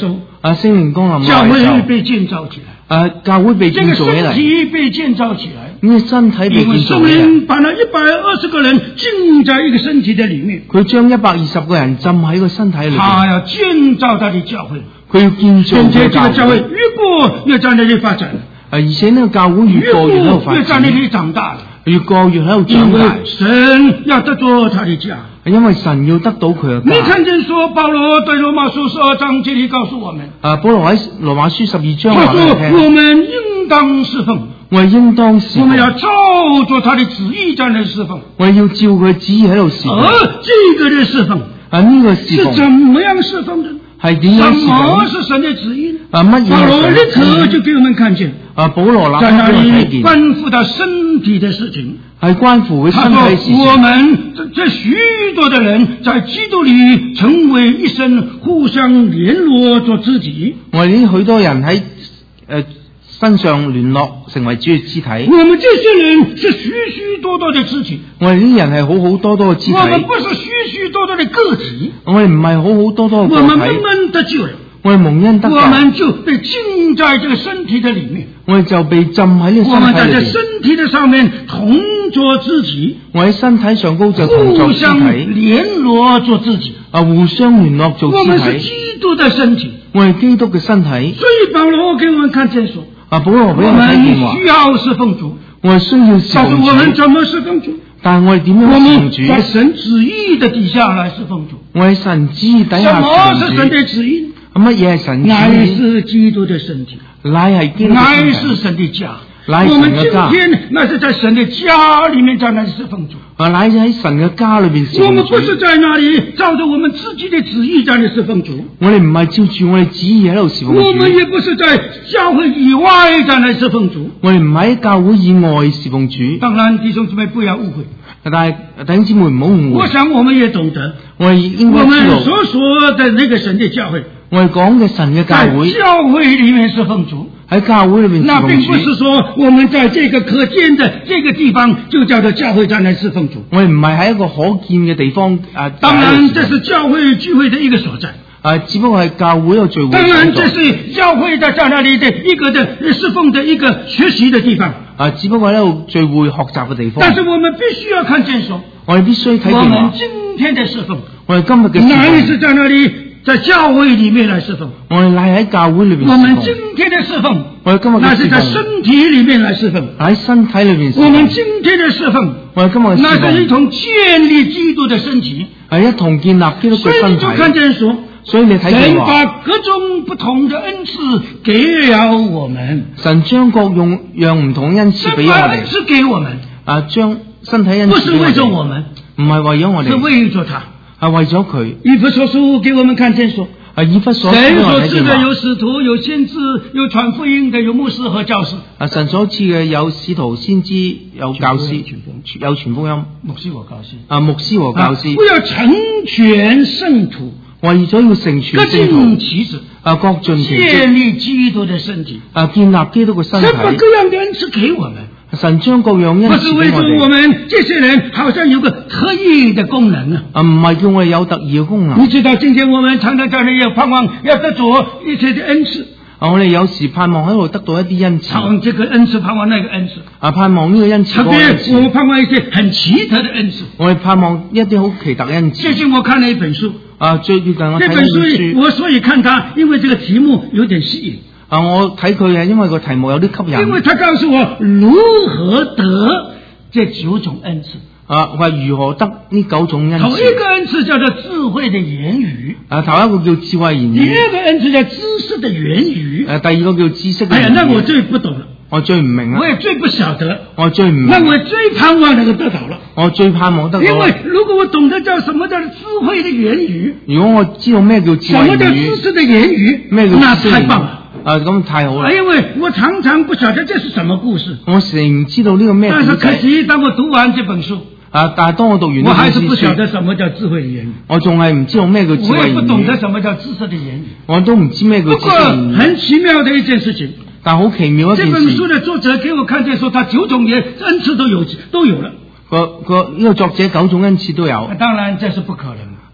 啊，聖靈降臨教會嘅時候， 被建造起來， 啊，教會被這個建造起嚟， 身體被建造起來。 呢個身體被因為聖建造起嚟。 靈把那一百二十個人浸在一個身體的裏面， 佢將一百二十個人浸喺個身體裏邊， 他要建造他的教會， 佢要建造並且個教會。 這個教會越過越在那裏發展， 啊，而且呢個教會越越過越喺度過發展， 越在那裏長大了。 越過越喺度因為長大。 神要得着他的家。 因為神要得到佢嘅你家。 看見說保羅對羅馬書十二章這裏告訴我們， 啊，保羅喺羅馬書十二章他話俾你說我聽， 們應當侍奉， 我哋應當侍奉， 我們要照着他的旨意在那侍奉。 我哋要照佢旨意喺度侍奉。 而這個的侍奉啊，呢、這個侍是奉怎麼樣侍奉的？ 係點樣什侍奉？ 麼是神的旨意呢？ 啊，乜嘢保羅立係神嘅刻旨意？ 就給我們看見， 啊，保羅立在那刻俾我睇裏見， 關乎到身體的事情。 係關乎佢他身體嘅事說：我情。 們這這許多的人在基督裏成為一身，互相聯絡做肢體。 我哋呢許多人喺誒、呃、身上聯絡，成為主嘅肢體。 我們這些人是許許多多的肢體， 我哋呢啲人係好好多多嘅肢體， 我們不是許許多多的個體。 我哋唔係好好多多嘅我們個體， 慢慢得救了， 我哋蒙恩得救， 我們就被浸在這個身體的裏面。 我哋就被浸喺呢個我們在這身體裏邊。 身體的上面同作肢體， 我喺身體上高就同作肢互相體， 聯絡做肢體。 啊，互相聯絡做我們是肢體。 基督的身體， 我係基督嘅身體。 所以保羅給我們看見說， 啊，保羅俾我我睇見話們，需要侍奉主。 我係需要侍但是奉我們主， 怎麼侍奉主？ 但係我哋點我樣侍奉們主？ 在神旨意的底下來侍奉主。 我喺神旨意底什下麼是神侍奉主。 的旨意？ 乜嘢係神乃旨意？ 是基督的身體， 乃係基督嘅乃身是體， 神的家。 乃是我們今神嘅家。 天那是在神的家裏面在那裡侍奉主。 啊，乃係喺神嘅家裏邊侍奉主我們不。是在那裡照着我們自己的旨意在那裡侍奉主， 我哋唔係照住我哋旨意喺度侍奉我們主。 也不是在教會以外在那裡侍奉主。 我哋唔喺教會以外侍奉主。 當然，弟兄姊妹不要誤會， 但係弟兄姊妹唔好誤會， 我想我們也懂得， 我哋應我們該知道， 所說的那個神的教會， 我哋講嘅神嘅教在會教會裡面侍奉主。 喺教會裏邊侍奉那並不是主。 說我們在這個可見的這個地方就叫做教會在那侍奉主。 我哋唔係喺一個可見嘅地方啊。 當然，這喺度侍奉是教會聚會的一個所在。 啊，只不過係教會一個聚會當然， 所在這是教會在在那裡的一個的侍奉的一個學習的地方。 啊，只不過喺度聚會學習嘅地方。 但是我們必須要看見說， 我哋必須睇我們見話， 今天的侍奉， 我哋今日嘅侍乃是奉， 在那裡在教會裡面來侍奉。 我哋乃喺教會裏邊我們侍奉。 今天的侍奉， 我哋今日那是在嘅侍奉身體裡面來侍奉。 喺身體裏邊侍奉。 我們今天的侍奉， 我哋今日嘅那是一侍奉同建立基督的身體。 係一同建立基督所以嘅身你就看體。 見說， 所以你睇神見話， 把各種不同的恩賜給了我們， 神將各用讓唔同恩賜神俾我哋把恩賜給我們， 啊，將身體恩不是為賜俾我哋， 咗我們， 唔係為咗我是哋， 為咗他。 係為咗佢。 以弗所書給我們看見說， 啊，以弗所書神俾我所賜的睇見話有使徒，有先知，有傳福音的，有牧師和教師。 啊，神所賜嘅有使徒、先知，有教師， 傳福音有傳福音。 牧師和教師。 啊，牧師和教師， 不要成全聖徒， 為咗要成全各聖徒盡，其職， 啊，各盡其職， 建立基督的身體。 啊，建立基督嘅身神把各體。 樣的恩賜給我們。 神將各樣恩不是賜俾我為咗我哋， 們這些人好像有個特異的功能啊！ 啊，唔係叫我哋有特異嘅功能。 你知道，今天我們常常在那要盼望要得着一些的恩賜， 啊，我哋有時盼望喺度得到一啲恩賜， 盼望這個恩賜，盼望那個恩賜， 啊，盼望呢個恩賜特嗰個恩別我們賜， 盼望一些很奇特的恩賜。 我哋盼望一啲好奇特嘅恩賜。 最近我看了一本書， 啊，最最近我這睇呢本書本書， 我所以看它，因為這個題目有點吸引， 啊，我睇佢係因為個題目有啲吸引， 因為他告訴我如何得這九種恩賜。 啊，話如何得呢九種恩頭一賜。 個恩賜叫做智慧的言語， 啊，頭一個叫智慧言第語， 二個恩賜叫知識的言語。 誒，第二個叫知識嘅哎呀， 言那我語。 最不懂了， 我最唔明啦， 我也最不曉得， 我最唔明， 那我最盼望能夠得到了。 我最盼望得到。 因為如果我懂得叫什麼叫智慧的言語， 如果我知道咩叫智慧言什麼叫知語， 識的言語， 咩叫那知識言語太棒了。 啊，咁太好啦！ 因為我常常不曉得這是什麼故事， 我成唔知道呢個咩但是故仔可惜當我讀完這本書， 啊！但係當我讀完呢我還是本書， 不曉得什麼叫智慧的言語， 我仲係唔知道咩叫智我也不慧言語， 懂得什麼叫知識的言語。 我都唔知咩叫不過智慧言語。 很奇妙的一件事情， 但好奇妙一件這本書事， 的作者給我看見說，他九種言恩賜都有都有了。 個個呢個作者九種恩賜都有。 當然這是不可能的。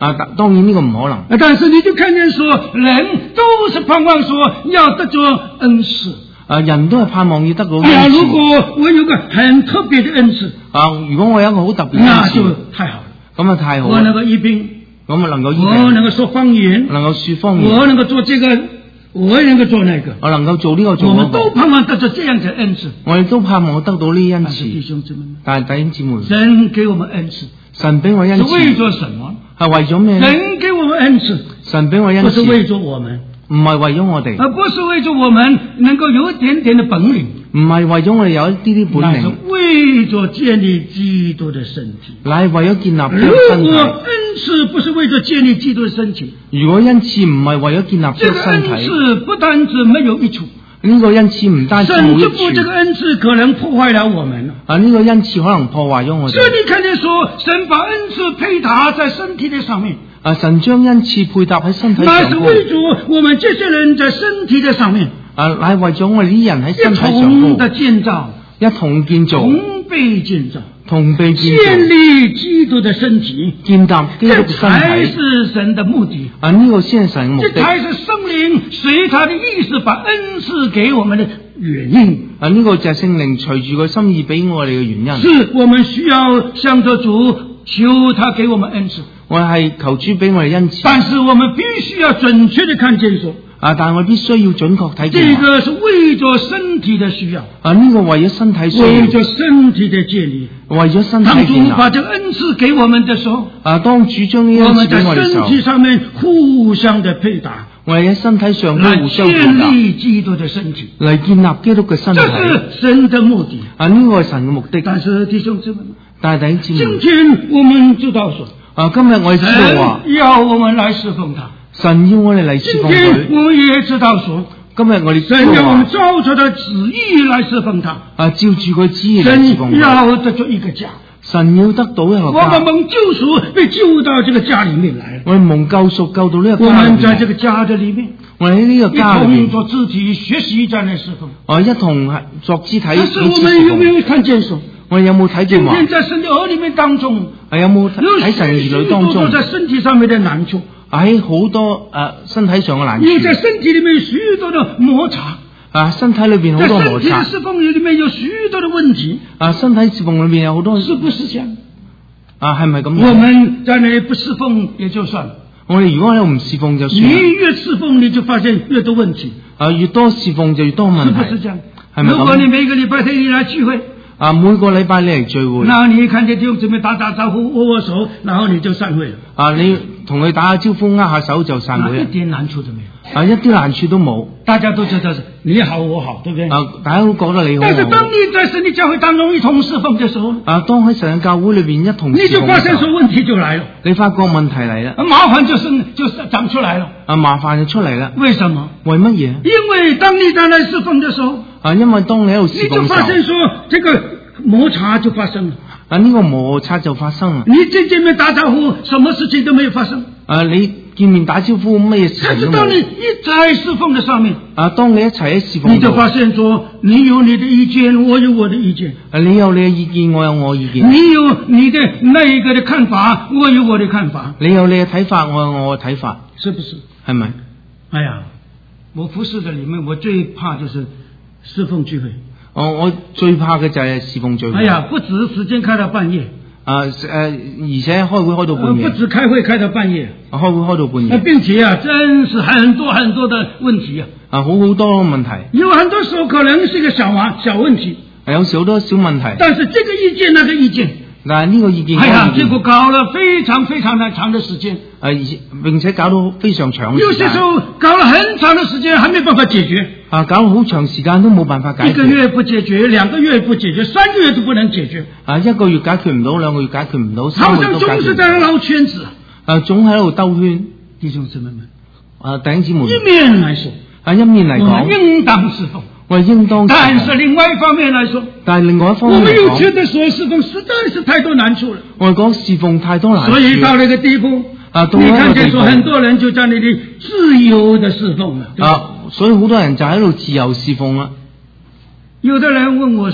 啊，當然呢個唔可能。 但是你就看見說，人都是盼望說要得着恩賜。 啊，人都係盼望要得到恩賜。 哎呀，如果我有個很特別的恩賜， 啊，如果我有一個好特別嘅恩那賜， 就太好了。 咁啊太好啦。 我能夠醫病， 咁啊能夠醫病， 我能夠說方言， 能夠說方言， 我能夠做這個，我能夠做那個， 我能夠做呢個做嗰個。 我們都盼望得到這樣嘅恩賜。 我哋都盼望得到呢恩賜。 弟兄姊妹， 但係弟兄姊妹， 神給我們恩賜， 神俾我恩賜， 是為咗什麼？ 係為咗咩？ 神給我們恩賜， 神俾我恩賜， 不是為咗我們， 唔係為咗我哋， 而不是為咗我們能夠有一點點的本領， 唔係為咗我哋有一啲啲本領， 乃是為咗建立基督的身體， 乃係為咗建立基督如身體。 果恩賜不是為咗建立基督的身體， 如果恩賜唔係為咗建立基督這個恩身體， 賜不單止沒有益處， 呢個恩賜唔單止冇益甚至乎這個處， 恩賜可能破壞了我們。 啊呢個恩賜可能破壞咗我哋。 所以你看見說，神把恩賜配搭在身體的上面， 啊神將恩賜配搭喺身體上那是為咗我們這些人在身體的上面， 啊乃為咗我哋啲人喺身一體上同的建造， 一同建造， 同被建造， 同被建建造， 立基督的身體， 建立基督這嘅才身體。 是神的目的， 啊呢個先係神嘅目的。 這才是聖靈隨他的意思把恩賜給我們的原因。 啊呢個就係聖靈隨住佢心意俾我哋嘅原因。 是我們需要向着主求他給我們恩賜， 我係求主俾我哋恩賜， 但是我們必須要準確的看見說， 啊但係我必須要準確睇見。 這個是為咗身體的需要， 啊呢個為咗身體需要， 為咗身體的建立。 為咗身體當建立。 主把這個恩賜給我們的時候， 啊當主將呢我恩賜俾們在身我哋嘅時候， 體上面互相的配搭， 我哋喺身體上都來互相配建搭， 立基督的身體， 嚟建立基督嘅身體。 這是神的目的。 啊呢個係神嘅目的。 但是弟兄姊妹， 但係弟兄姊今妹， 天我們知道說， 啊今日我哋知道話， 神要我們來侍奉他。 神要我哋嚟侍今奉佢。 天我們也知道說， 今日我哋知神要道話， 我們照着他的旨意來侍奉他。 啊照住佢旨意嚟侍奉神佢。 要得着一個家， 神要得到一個我們家， 蒙救贖，被救到這個家裏面來了。 我哋蒙救贖救到呢個我家裏們在這邊， 個家的裏面， 我哋喺呢個一家裏邊， 同做肢體學習在那侍奉。 我一同係作肢體但是我彼此們有沒侍奉。 有看見說， 我哋有冇睇今見話？ 天在神的兒女們當中， 係有冇有喺神兒女當中許多在身體上面的難處， 喺好多誒、呃、身體上嘅難處？ 有在身體裏面許多的摩擦， 啊，身體裏邊好在多摩擦身體的。侍奉裏面有許多的問題， 啊，身體侍奉裏邊有好多是不是這樣？ 啊，係咪咁我樣？ 們在那裏不侍奉也就算了， 我哋如果喺度唔侍奉就你算啦。 越侍奉你就發現越多問題， 啊，越多侍奉就越多問題。 是不是這樣？ 係咪咁如果你每個禮拜天你來聚會， 啊，每個禮拜你嚟聚會， 然後你看見弟兄姊妹打打招呼、握握手，然後你就散會了， 啊，你同佢打下招呼、握下手就散會啦。 那一點難處都沒有。 啊，一啲難處都冇。 大家都知道是你好我好，對不對？ 啊，大家都覺得你好但是好。 當你在神的教會當中一同侍奉的時候， 啊，當喺神嘅教會裏邊一同你就侍奉嘅時候發現說問題就來了， 你發覺問題嚟啦， 麻煩就是就長出來了。 啊，麻煩就出嚟啦。 為什麼？ 為乜嘢？ 因為當你在那侍奉的時候， 啊，因為當你喺度侍你就奉嘅時發現說這個摩擦就發生了。 候，啊呢、個摩擦就發生啦。 你見見面打招呼，什麼事情都沒有發生。 啊，你見面打招呼咩事但是情都冇。 當你一在侍奉的上面， 啊，當你一齊喺侍奉度， 你就發現說，你有你的意見，我有我的意見。 啊，你有你嘅意見，我有我意見。 你有你的那一個的看法，我有我的看法， 你有你嘅睇法，我有我嘅睇法， 是不是？ 係咪？ 哎呀，我服侍的裏面，我最怕就是侍奉聚會。 我我最怕嘅就係侍奉聚會。 哎呀，不止時間開到半夜， 啊誒、呃，而且開會開到呃半夜， 不止開會開到半夜， 啊開會開到半呃夜， 並且啊，真是很多很多的問題啊。 啊好好多問題， 有很多時候可能是一個小娃小問題， 啊有時好多小問題， 但是這個意見那個意見， 但係呢個意見， 哎呀，結嗰個意見果搞了非常非常的長的時間， 啊而且並且搞到非常長嘅時間， 有些時候搞了很長的時間，還沒辦法解決。 啊搞到好長時間都冇辦法解決， 一個月不解決，兩個月不解決，三個月都不能解決， 啊一個月解決唔到，兩個月解決唔到，三好個月像總是都解決唔到， 在繞圈子。 啊總喺度兜圈。 弟兄姊妹們， 啊弟兄姊妹， 一面來說， 啊一面嚟我們講， 應當侍奉， 我哋應當侍奉， 但是另外一方面來說， 但係另外一方我面嚟講， 們又覺得說侍奉實在是太多難處了， 我哋講侍奉太多難處， 所以到了一個地步， 啊到你咗一個地步看見說很多人就在那裏自由的侍奉了。對吧啊，所以好多人就喺度自由侍奉啦。 有的人問我說，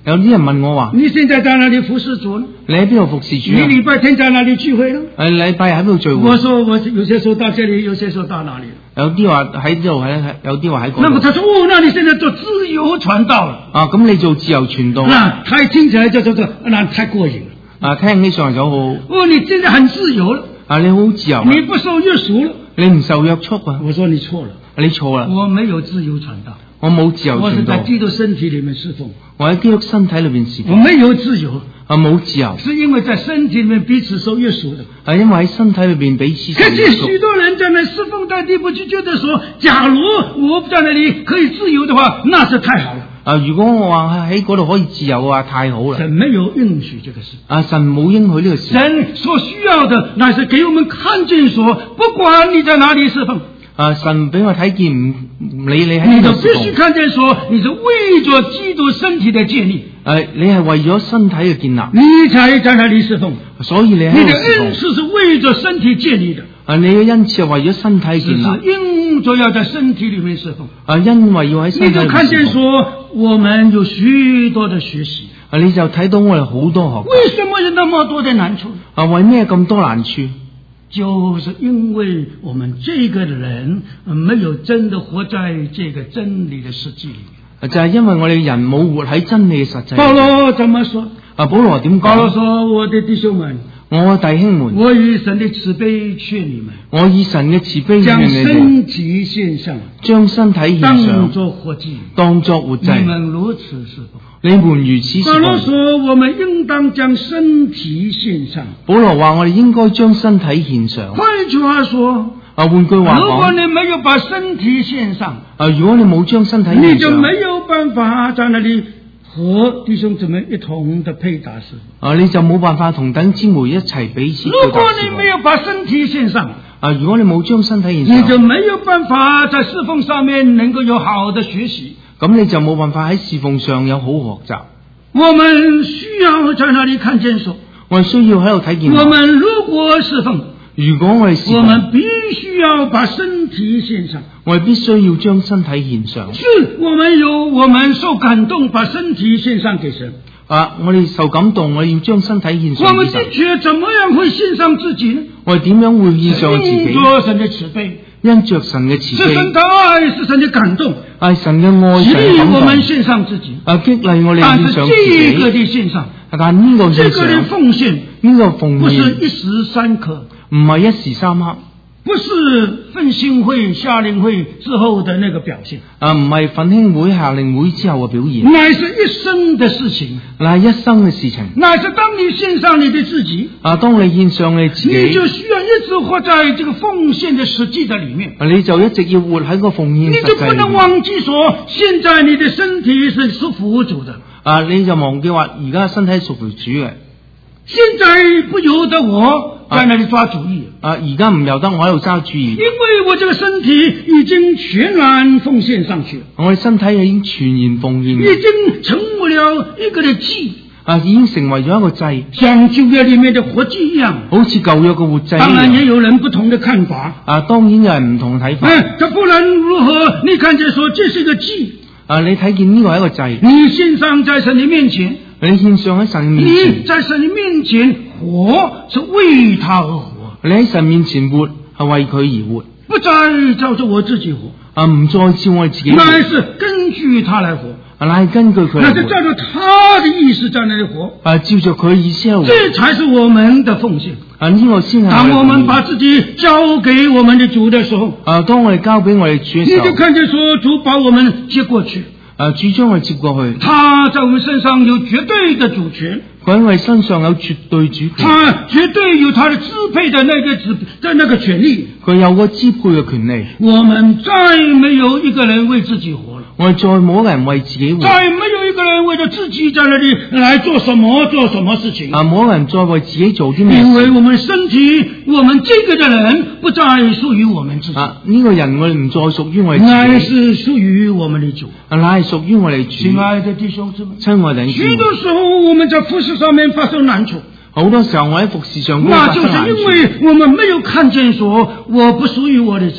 有啲人問我話： 你現在在哪裡服侍主呢？ 你喺邊度服侍主啊？ 你禮拜天在哪裡聚會呢？ 誒禮拜日喺邊度聚會？ 我說我有些時候到這裡，有些時候到哪裡。 有啲話喺呢度，喺有啲話喺嗰度。 那麼他說：哦，那你現在做自由傳道了。 啊，咁你做自由傳道。 那太聽起來就就就那太過癮了。 啊，聽起上嚟就好。 哦，你現在很自由了。 啊，你好自由。 你不受約束了。 你唔受約束啊？ 我說你錯了。 你錯啦。 我沒有自由傳道。 我冇自由傳道。 我是在基督身體裡面侍奉。 我喺基督身體裏邊侍奉。 我沒有自由。 啊，冇自由。 是因為在身體裡面彼此受約束的。 啊，因為喺身體裏邊彼此受約束。 可是許多人在那侍奉在地步就覺得說，假如我在那裡可以自由的話，那是太好了。 啊，如果我話喺嗰度可以自由嘅話，太好啦。 神沒有應許這個事。 啊，神冇應許呢個事。 神所需要的乃是給我們看見說，不管你在哪裡侍奉。 啊！神俾我睇見唔唔理你喺邊度，你就必須看見說，你是為咗基督身體的建立。誒、啊， 你係為咗身體嘅建立， 你才在那裡侍奉。 所以你喺度侍奉。 你的恩賜是為咗身體建立的。 啊，你嘅恩賜係為咗身體建立。 是因着要在身體裡面侍奉。 啊，因為要喺身體裡面侍奉。你就看見說，我們有許多的學習。 啊，你就睇到我哋好多學習。 為什麼有那麼多的難處？ 啊，為咩咁多難處？ 就是因為我們這個人沒有真的活在這個真理的實際裏面， 就係因為我哋人冇活喺真理嘅實際。 保羅怎麼說？ 啊，保羅點講？ 保羅說：我的弟兄們， 我嘅弟兄們， 我以神的慈悲勸你們， 我以神嘅慈悲勸你們， 將身體獻上， 將身體獻上， 當作活祭， 當作活祭。 你們如此侍奉。 你們如此侍奉。 保羅說：我們應當將身體獻上。 保羅話：我哋應該將身體獻上。 換句話說， 啊，換句話講， 如果你沒有把身體獻上， 啊，如果你冇將身體獻上， 你就沒有辦法在那裡和弟兄姊妹一同的配搭侍奉。 啊，你就冇辦法同等姊妹一齊彼此配搭侍奉。 如果你沒有把身體獻上， 啊，如果你冇將身體獻上， 你就沒有辦法在侍奉上面能夠有好的學習。 咁你就冇辦法喺侍奉上有好學習。 我們需要在那裡看見說， 我哋需要喺度睇見。 我們如果侍奉， 如果我哋侍奉， 我們必須要把身體獻上。 我哋必須要將身體獻上。 是我們有我們受感動，把身體獻上給神。 啊，我哋受感動，我哋要將身體獻上。 我們的確怎麼樣會獻上自己呢？ 我哋點樣會獻上自己？ 因着神的慈悲。 因着神嘅慈悲， 是神的愛，是神的感動， 係神嘅愛，神嘅感動， 激勵我們獻上自己， 啊，激勵我哋獻上自己。 但是這個的獻上， 但呢個獻上， 這個的奉獻， 呢個奉獻， 不是一時三刻， 唔係一時三刻， 不是奮興會、夏令會之後的那個表現， 啊，唔係奮興會、夏令會之後嘅表現， 乃是一生的事情， 乃係一生嘅事情， 乃是當你獻上你的自己， 啊，當你獻上你自己， 你就需要一直活在這個奉獻的實際的裏面， 你就一直要活喺個奉獻實際裏面， 你就不能忘記說，現在你的身體是屬乎主的， 啊，你就忘記話而家身體屬乎主嘅。 現在不由得我在那裡抓主意啊！而家唔由得我喺度揸主意， 因為我這個身體已經全然奉獻上去了。 我哋身體已經全然奉獻， 已經成為了一個的祭啊！已經成為咗一個祭， 像舊約裡面的活祭一樣， 好似舊約嘅活祭。 當然也有人不同的看法， 啊，當然有人唔同嘅睇法。 嗯，這不然如何？你看見說這是一個祭， 啊，你睇見呢個係一個祭， 你獻上在神的面前。 你獻上喺神面前， 你在神的面前活是為他而活。 你喺神面前活係為佢而活， 不再照着我自己活， 啊，唔再照我自己活， 乃是根據他來活， 啊，乃係根據佢， 乃是照着他的意思在那裡活， 啊，照着佢意思活， 這才是我們的奉獻。 啊，呢個先係。 當我們把自己交給我們的主的時候， 啊，當我哋交俾我哋主嘅時候， 你就看見說主把我們接過去。 啊！主將我接過去， 他在我們身上有絕對的主權， 佢喺我哋身上有絕對主權， 他絕對有他的支配的那個支的那個權利， 佢有個支配嘅權利。 我們再沒有一個人為自己活了， 我哋再冇一個人為自己活， 再沒有一個人為咗自己在那裡來做什麼做什麼事情啊！冇一個人再為自己做啲咩， 因為我們身體，我們這個的人不再屬於我們自己啊！呢、這個人我哋唔再屬於我哋自己， 乃是屬於我們的主， 啊，乃係屬於我哋主。 親愛的弟兄姊妹， 親愛的弟兄姊妹， 許多時候我們在服事上面發生難處， 好多時候我喺服事上， 那就是因為我們沒有看見說我不屬於我的自己。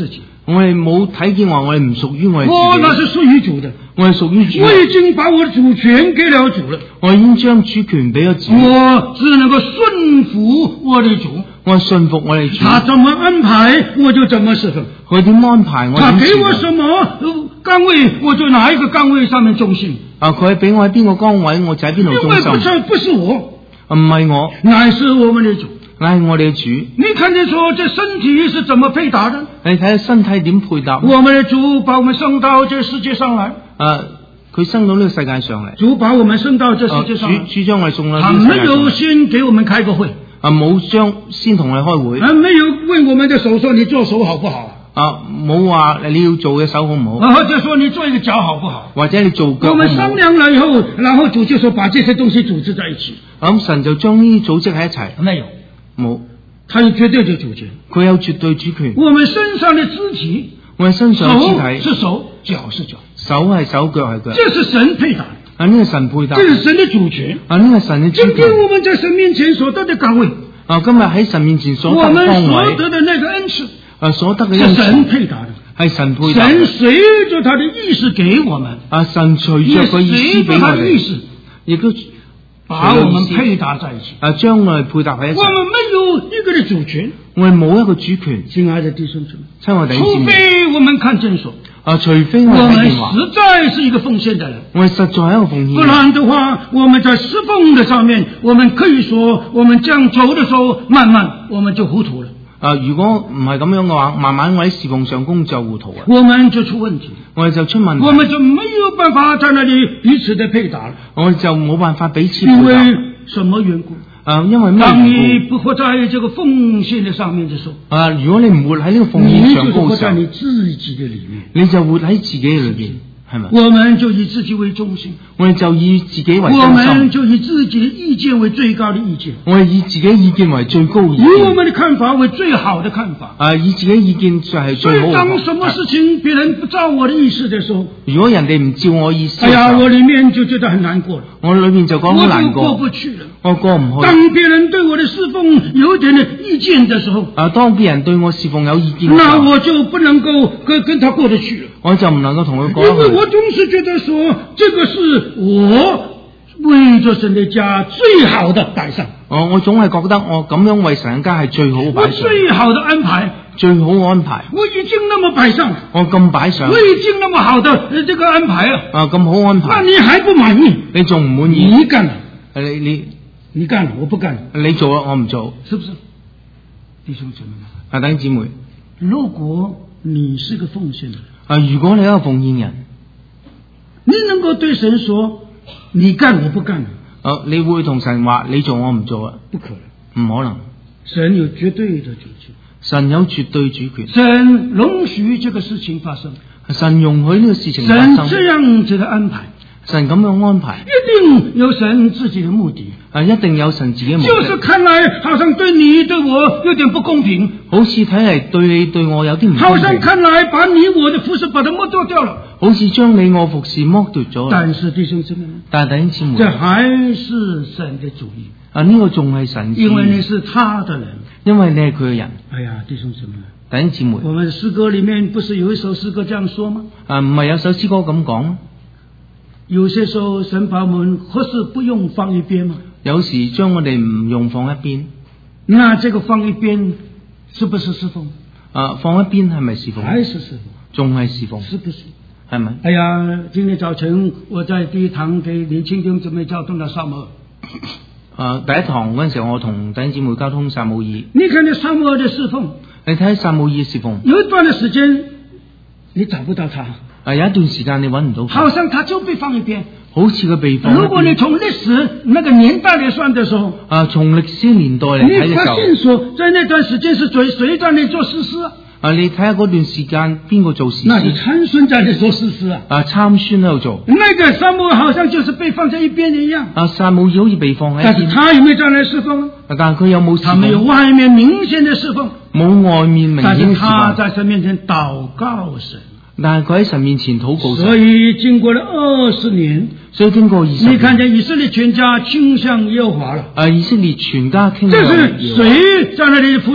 我哋冇睇見話我哋唔屬於我哋自己。 我那是屬於主的， 我係屬於主。 我已經把我的主權給了主了， 我已經將主權俾咗主。 我只能夠順服我的主， 我信服我哋主。 他怎麼安排我就怎麼侍奉， 佢點安排我點。 他給我什麼崗位我就哪一個崗位上面忠心。 啊，佢俾我喺邊個崗位我就喺邊度忠心。 因為不是不是我， 唔係我， 乃是我們的主。 乃係我哋嘅主。 你看見說這身體是怎麼配搭的？ 你睇下身體點配搭。 我們的主把我們生到這世界上來。 啊，佢生到呢個世界上嚟。 主把我們生到這世界上來。 啊、主主將我哋送到呢個世界上來。他沒有先給我們開個會。 啊，冇將先同我哋開會。 啊，沒有問我們的手說你做手好不好？ 啊，冇話你要做嘅手好唔好？ 啊，或者說你做一個腳好不好？ 或者你做腳好唔好？ 我們商量了以後，然後主就說把這些東西組織在一起。 咁、啊、神就將呢啲組織喺一齊。 沒有， 冇。 他有絕對的主權， 佢有絕對主權。 我們身上的肢體， 我哋身上肢體手是手，腳是腳， 手係手，腳係腳。 這是神配搭。 啊，呢、這個神配搭。 這是神的主權。 啊，呢、這個神嘅主權。 今天我們在神面前所得的崗位。 啊，今日喺神面前所得我們崗位。 所得的那個恩賜。 啊，所得嘅恩賜。 是神配搭的。 係神配搭。 神隨着他的意思給我們。 啊，神隨着個意思俾我哋。亦都。 把我們配搭在一起， 啊，將我哋配搭喺一齊。 我們沒有一個的主權， 我哋冇一個主權。 親愛的弟兄姊妹， 親愛的弟兄姊妹， 除非我們看見說， 啊，除非我們實在是一個奉獻的人， 我哋實在係一個奉獻。 不然的話，我們在侍奉的上面，我們可以說，我們這樣走的時候，慢慢我們就糊塗了。 啊！如果唔係咁樣嘅話，慢慢我喺侍奉上工就糊塗啊！ 我們就出問題， 我哋就出問題， 我們就沒有辦法在那裏彼此的配搭了。 我哋就冇辦法彼此配搭。 因為什麼緣故？ 啊，因為咩緣故？ 當你不活在這個奉獻的上面的時候， 啊，如果你唔活喺呢個奉獻上高嘅時候， 你就活在你自己的裏面， 你就活喺自己嘅裏邊。係咪？ 我們就以自己為中心， 我哋就以自己為中心， 我們就以自己的意見為最高的意見， 我哋以自己意見為最高意見， 以我們的看法為最好的看法。 啊，以自己意見就係最好的。所以當什麼事情別人不照我的意思的時候， 如果人哋唔照我意思， 哎呀，我裏面就覺得很難過了， 我裏面就講好難過， 我就過不去了， 我過唔去。 當別人對我的侍奉有一點的意見的時候， 啊，當別人對我侍奉有意見， 那我就不能夠跟跟他過得去了， 我就唔能夠同佢過。 因為我總是覺得說，這個是我為着神的家最好的擺上。 哦，我總係覺得我咁樣為神家係最好擺上， 我最好的安排， 最好嘅安排。 我已經那麼擺上， 我咁擺上， 我已經那麼好的這個安排啊， 啊咁好安排， 那你還不滿意？ 你仲唔滿意？ 你幹了， 你你你幹了，我不幹了。 你做啊，我唔做， 是不是？弟兄姊妹啊，弟兄姊妹， 如果你是個奉獻人， 啊，如果你係一個奉獻人， 你能夠對神說你幹我不幹了？ 啊，你會同神話你做我唔做啊？ 不可能， 唔可能。 神有絕對的主權， 神有絕對主權， 神容許這個事情發生， 神容許呢個事情發生， 神這樣子的安排， 神咁樣安排， 一定有神自己的目的， 啊，一定有神自己嘅目的。 就是看來好像對你對我有點不公平， 好似睇嚟對你對我有啲唔公平， 好像看來把你我的服侍把它剝奪掉了， 好似將你我服侍剝奪咗。 但是弟兄姊妹， 但係弟兄姊妹， 這還是神的主意啊！呢、這個仲係神， 因為你是他的人， 因為你係佢嘅人。 哎呀，弟兄姊妹， 弟兄姊妹， 我們詩歌裏面不是有一首詩歌這樣說嗎？ 啊，唔係有首詩歌咁講嗎？ 有些時候神把我們何事不用放一邊嗎？有時將我哋唔用放一邊， 那這個放一邊是不是侍奉？ 啊，放一邊係咪侍奉？ 還是侍奉？ 仲係侍奉？ 是不是？ 係咪？ 哎呀，今天早晨我在第一堂給年輕弟兄姊妹交通到撒母耳。 啊，第一堂嗰陣時候，我同弟兄姊妹交通撒母耳。 你看你撒母耳的侍奉， 你睇撒母耳侍奉， 有一段的時間你找不到他。 啊，有一段時間你揾唔到佢， 好像他就被放一邊， 好似個被放。 如果你從歷史那個年代嚟算的時候， 啊，從歷史年代嚟睇嘅時候， 你發現說，在那段時間是誰誰在那做士師啊？啊， 你睇下嗰段時間邊個做士師？ 那是參孫在那做士師啊！ 啊，參孫喺度做。 那個撒母耳好像就是被放在一邊一樣。啊， 撒母耳好似被放喺一邊。 但是他有沒有在那侍奉？ 啊，但係佢有冇侍奉？ 他沒有外面明顯的侍奉， 冇外面明顯嘅侍奉。但是他在神面前禱告神。 但係佢喺神面前禱告神。 所以經過了二十年， 所以經過二十年， 你看見以色列全家傾向耶和華了。 啊，以色列全家傾向耶和華。 這是誰在那裏服侍呢？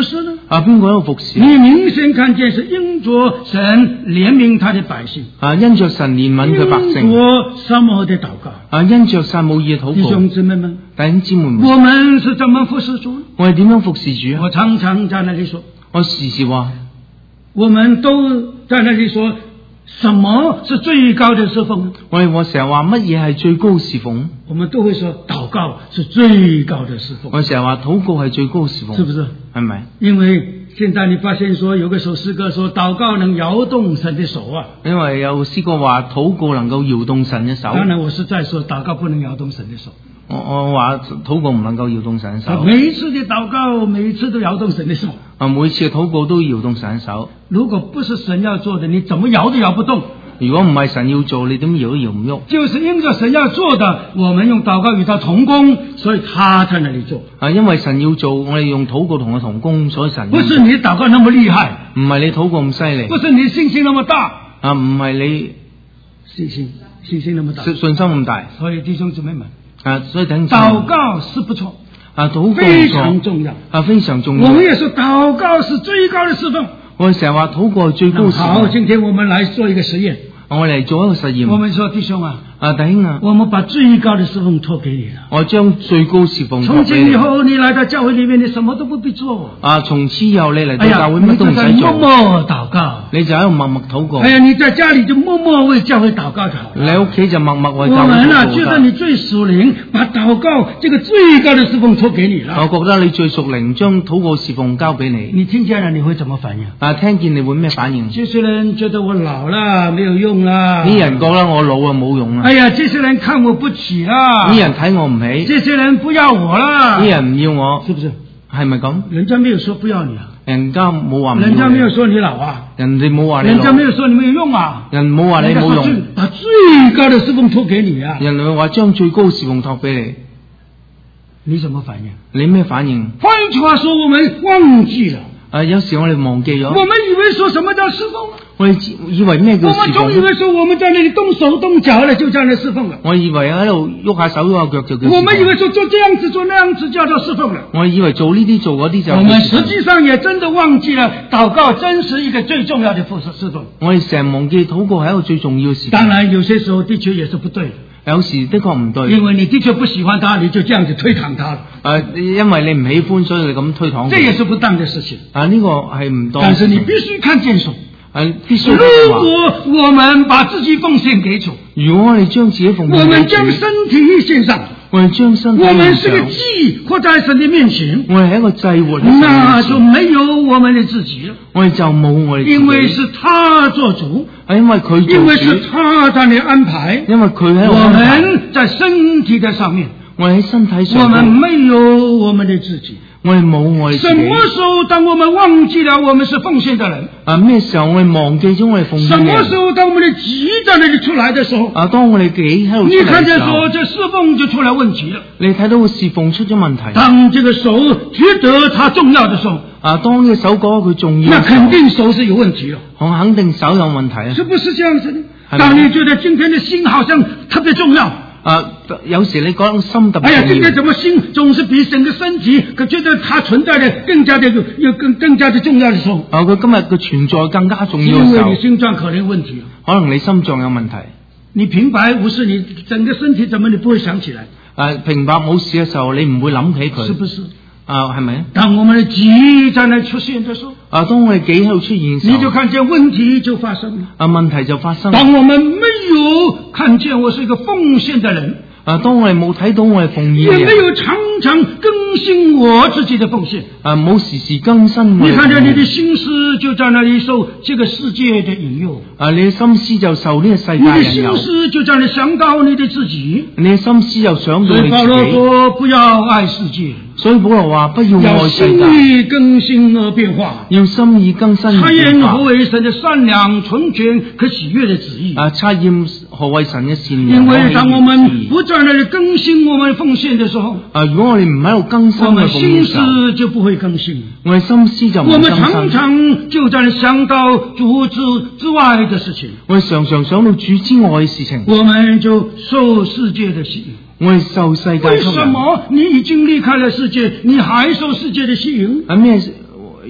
啊，邊個喺度服侍？ 你明顯看見是因着神憐憫他的百姓， 啊，因着神憐憫佢百姓， 因着撒母耳的禱告， 啊，因着撒母耳嘅禱告。 弟兄姊妹們， 弟兄姊妹們， 我們是怎麼服侍主？ 我哋點樣服侍主啊？ 我常常在那裡說， 我時時話， 我們都在那裡說，什麼是最高的侍奉？ 我哋我成日話乜嘢係最高侍奉？ 我們都會說禱告是最高的侍奉。 我成日話禱告係最高侍奉， 是不是？ 係咪？ 因為現在你發現說有個首詩歌說禱告能搖動神的手啊。 因為有詩歌話禱告能夠搖動神嘅手。 當然我是在說禱告不能搖動神的手。 我我話禱告唔能夠搖動神嘅手。 每一次的禱告，每一次都搖動神的手。 啊，每次嘅禱告都搖動神嘅手。 如果不是神要做的，你怎麼搖都搖不動。 如果唔係神要做，你點搖都搖唔喐。 就是因着神要做的，我們用禱告與他同工，所以他在那裡做。 啊，因為神要做，我哋用禱告同佢同工，所以神。 不是你禱告那麼厲害， 唔係你禱告咁犀利。 不是你信心那麼大， 啊，唔係你信心信心那麼大， 信信心咁大。 所以弟兄姊妹們， 啊，所以等禱告是不錯， 啊，禱告非常重要， 啊，非常重要。 我們也說禱告是最高的侍奉。 我哋成日話禱告係最高侍奉。 好，今天我們來做一個實驗。 我嚟做一個實驗。 我們說弟兄啊， 啊弟兄啊， 我們把最高的侍奉託給你了。 我將最高侍奉託俾你。 從今以後，你來到教會裏面，你什麼都不必做。 啊，從此以後你嚟到教會乜都唔使做。 你就默默禱告， 你就喺度默默禱告。 哎呀，你在家裏就默默為教會禱告就好。 你喺屋企就默默為教會禱告。 我們啊，覺得你最屬靈，把禱告這個最高的侍奉託給你了。 我覺得你最屬靈，將禱告侍奉交俾你。 你聽見了，你會怎麼反應？ 啊，聽見你會咩反應？ 這些人覺得我老了，沒有用啦。 啲人覺得我老啊，冇用啦。 哎呀，這些人看我不起啦。 啲人睇我唔起。 這些人不要我啦。 啲人唔要我， 是不是？ 係咪咁？ 人家沒有說不要你啊。 人家冇話唔要你。 人家沒有說你老啊。 人哋冇話你老。 人家沒有說你沒有用啊。 人冇話你冇用。 把最高的侍奉託給你啊。 人哋話將最高侍奉託俾你， 你什麼反應？ 你咩反應？ 換句話說，我們忘記了。 啊，有時我哋忘記咗。 我們以為說什麼叫侍奉？ 我哋以為咩叫侍奉？ 我們總以為說我們在那裏動手動腳了，就叫那侍奉了。 我以為喺度喐下手喐下腳就叫侍奉。 我們以為說做這樣子做那樣子叫做侍奉了。 我以為做呢啲做嗰啲就。 我們實際上也真的忘記了，禱告真是一個最重要的服侍侍奉。 我哋成日忘記禱告係一個最重要嘅事。 當然有些時候的確也是不對。 有時的確唔對， 因為你的確不喜歡他，你就這樣子推搪他。 誒，因為你唔喜歡，所以你咁推搪。 這也是不當的事情。 啊，呢個係唔當。 但是你必須看見主。 誒，必須。 如果我們把自己奉獻給主， 如果我哋將自己奉獻給主， 我們將身體獻上。 我哋將身體獻上。 我們是個祭，活在神的面前。 我哋係一個祭活。 那就沒有我們的自己了。 我哋就冇我哋自己。 因為是他做主。 係因為佢做主。 因為是他在那安排。 因為佢喺度安排。我們在身體的上面。 我哋喺身體上。 我們沒有我們的自己。 我哋冇我哋自己。 什麼時候當我們忘記了我們是奉獻的人？ 啊，咩時候我哋忘記咗我哋奉獻嘅人？ 什麼時候當我們的己在那裏出來的時候？ 啊，當我哋己喺度出嚟嘅時候， 你看見說這侍奉就出來問題了。 你睇到個侍奉出咗問題。 當這個手覺得它重要的時候， 啊，當呢個手覺得佢重要， 那肯定手是有問題了。 我肯定手有問題啊。 是不是這樣子呢？當你覺得今天的心好像特別重要。 啊，有時你講心特別重要。 哎呀，今天怎麼心總是比整個身體，可覺得它存在的更加的有有更更加的重要的時候。 啊，佢今日嘅存在更加重要嘅時候。 因為你心臟可能有問題。 可能你心臟有問題。 你平白無事，你整個身體怎麼你不會想起來？ 啊，平白冇事嘅時候，你唔會諗起佢。 是不是？ 啊，係咪？ 當我們的己在那出現的時候， 啊，當我哋己喺度出現嘅時候， 你就看見問題就發生了。 啊，問題就發生。 當我們沒有看見我是一個奉獻的人。 啊！當我哋冇睇到我哋奉獻， 也沒有常常更新我自己的奉獻。 啊，冇時時更新我。 你看見你的心思就在那裏受這個世界的引誘。 啊，你嘅心思就受呢個世界引誘。 你的心思就在那裏想到你的自己。 你嘅心思又想到你自己。 所以保羅說不要愛世界。 所以保羅話不要愛世界。 要心意更新而變化。 要心意更新而變化。 察驗何為神的善良、純全、可喜悅的旨意。 啊，察驗何為神嘅善良。 因為當我們不在那裏更新我們奉獻的時候， 啊，如果我哋唔喺度更新， 我們心思就不會更新。 我哋心思就唔更新。 我們常常就在想到主之之外的事情。我哋常常想到主之外嘅事情。 我們就受世界的吸引。 我哋受世界吸引。 為什麼你已經離開了世界，你還受世界的吸引？ 啊咩？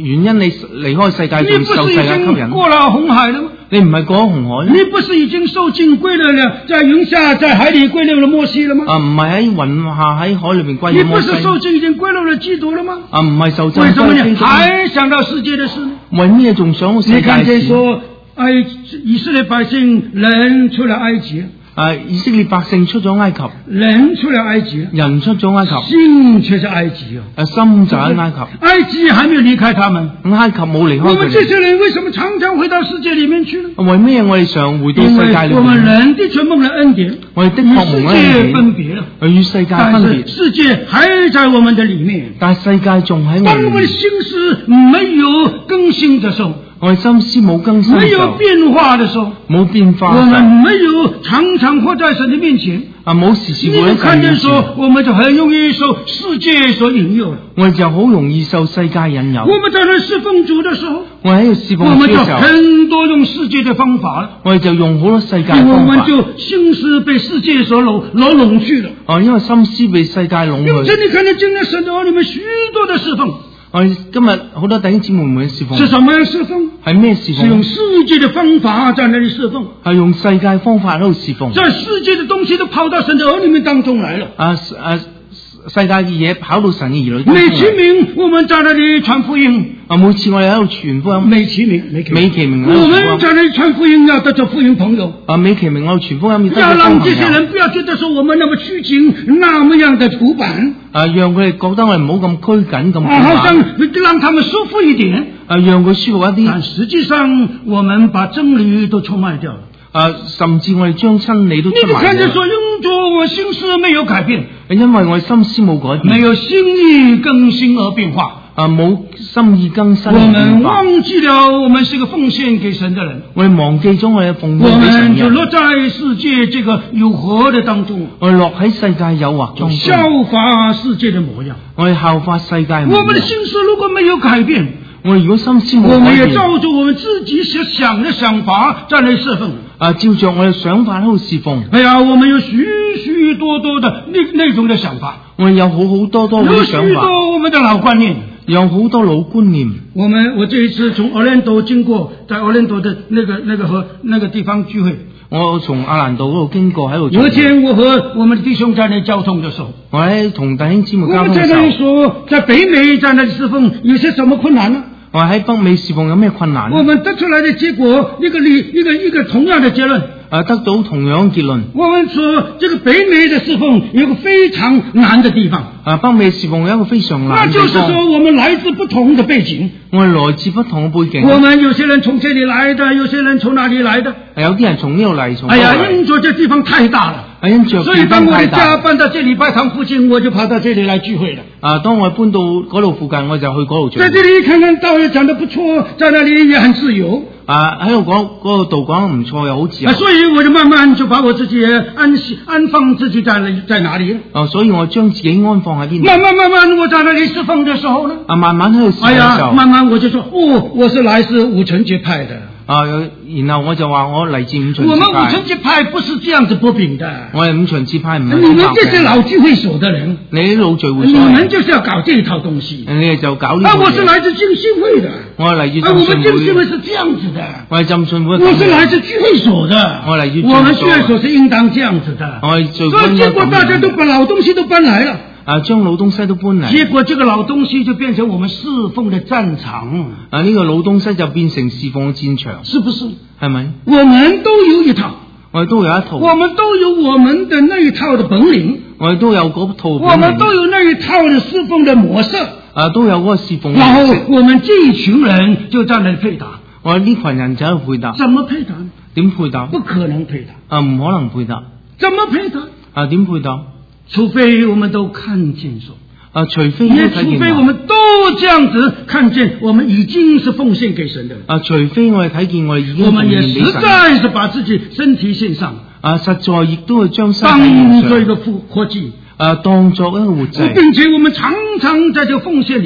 原因你離開世界仲受世界吸引。 過了紅海了嗎？ 你唔係過咗紅海？ 你不是已經受盡歸了了，在雲下在海裏歸了了摩西了嗎？ 啊，唔係喺雲下喺海裏邊歸了摩西。 你不是受盡已經歸了了基督了嗎？ 啊，唔係受盡。 為什麼你還想到世界的事呢？ 為咩仲想世界事？ 你看見說埃以色列百姓人出了埃及。 啊！以色列百姓出咗埃及， 人出了埃及， 人出咗埃及， 心卻是埃及啊！ 心就喺埃及， 埃及還沒有離開他們， 埃及冇離開佢哋。 我們這些人為什麼常常回到世界裏面去呢？ 為咩我哋常回到世界裏面？ 因為我們人的確蒙了恩典， 我哋的確蒙了恩典，與世界分別了，與世界分別。 世界還在我們的裏面， 但世界仲喺我哋裏面。 當我們的心思沒有更新的時候， 我哋心思冇更新， 沒有變化的時候， 冇變化， 我們沒有常常活在神的面前啊，冇時時活喺神面前。你就看見說， 我們就很容易受世界所引誘了。 我哋就好容易受世界引誘。 我們在那侍奉主的時候， 我喺度侍奉主嘅時候， 我們就很多用世界的方法， 我哋就用好多世界嘅方法， 我們就心思被世界所攏攏攏去了。 啊，因為心思被世界攏去。 因此，你看見今天神的兒女們許多的侍奉。 我哋今日好多弟兄姊妹們侍奉， 是什麼樣侍奉？ 係咩侍奉？ 是用世界的方法在那裏侍奉， 係用世界方法喺度侍奉。 在世界的東西都跑到神的兒女們當中來了。 啊啊！世界嘅嘢跑到神嘅兒女。 美其名，我們在那裏傳福音。 啊！每次我哋喺度傳福音。 美其名，美其名。 美其名我們在那裏傳福音，要得着福音朋友。 啊！美其名，我傳福音要讓這些人不要覺得說我們那麼拘謹，那麼樣的古板。 啊！讓佢哋覺得我哋唔好咁拘謹咁。 啊，好像讓他們舒服一點。 啊，讓佢舒服一啲。 但實際上，我們把真理都出賣掉了。 啊，甚至我哋將真理都出賣咗。 你看見說，因着我心思沒有改變， 因為我哋心思冇改變， 沒有心意更新而變化。 啊，冇心意更新。 我們忘記了，我們是個奉獻給神的人。 我哋忘記咗我哋奉獻我給神們就落在世界這個誘惑的當中。 我哋落喺世界誘惑中， 效法世界的模樣。 我哋效法世界。 我們的心思如果沒有改變， 我哋如果心思冇改變， 我們也照着我們自己所想的想法在那侍奉。 啊，照着我哋想法喺度侍奉。 哎呀，我們有許許多多的那那種的想法， 我哋有好好多多嘅想法， 有許多我們的老觀念， 有好多老觀念。 我們我這一次從奧蘭多經過，在奧蘭多的那個那個和那個地方聚會， 我從亞蘭道嗰度經過喺度。 有一天我和我們的弟兄在那交通的時候， 我喺同弟兄姊妹交通嘅時候， 我們在那裡說，在北美在那裡侍奉有些什麼困難呢？ 我喺北美侍奉有咩困難呢？ 我們得出來的結果，一個一一個一個同樣的結論。 啊，得到同樣結論。 我們說，這個北美的侍奉有個非常難的地方。 啊，北美侍奉有一個非常難的地方。 那就是說，我們來自不同的背景。 我哋來自不同嘅背景。 我們有些人從這裡來的，有些人從哪裡來的？ 有啲人從呢度嚟，從。 哎呀，因着這地方太大了。 啊，因着所以當我的家搬到這禮拜堂附近，我就跑到這裡來聚會了。 啊，當我搬到嗰度附近，我就去嗰度聚會。 在這裡看看道也講得不錯，在那裡也很自由。 啊，喺度講嗰個道講得唔錯，又好自由。 啊，所以我就慢慢就把我自己安安放自己在在哪裡。 哦、啊，所以我將自己安放喺邊度。 慢慢慢慢，我在那裡侍奉的時候呢。 啊，慢慢喺度侍奉嘅時候。 哎呀，慢慢我就說，哦，我是來自五旬節派的。 啊，然後我就話我嚟自五旬節派。 我們五旬節派不是這樣子播餅的。 我係五旬節派，唔係。 你們這些老聚會所的人， 你啲老聚會所， 你們就是要搞這一套東西。 你哋就搞呢套嘢。 啊，我是來自浸信會的。 我係嚟自浸信會。 啊，我們浸信會是這樣子的。 我係浸信會。 我是來自聚會所的。 我嚟自聚會所。 我們聚會所是應當這樣子的。 我係最。 所以結果大家都把老東西都搬來了。 啊，將老東西都搬嚟， 結果這個老東西就變成我們侍奉的戰場。 啊，呢個老東西就變成侍奉嘅戰場， 是不是？ 係咪？ 我們都有一套， 我哋都有一套， 我們都有我們的那一套的本領， 我哋都有嗰套本領， 我們都有那一套的侍奉的模式， 啊，都有嗰個侍奉。 然後我們這一群人就在那裡配搭， 我哋呢群人就喺度配搭。 怎麼配搭呢？ 點配搭？ 不可能配搭， 啊，唔可能配搭。 怎麼配搭？ 啊，點配搭？ 除非我們都看見說。 啊，除非也除非我們都這樣子看見，我們已經是奉獻給神的。啊， 除非我哋睇見我哋已經奉獻給神。我們也實在是把自己身體獻上。 啊，實在亦都係將身體當做一個活祭。 啊，當作一個活祭。 並且我們常常在這個奉獻裏面。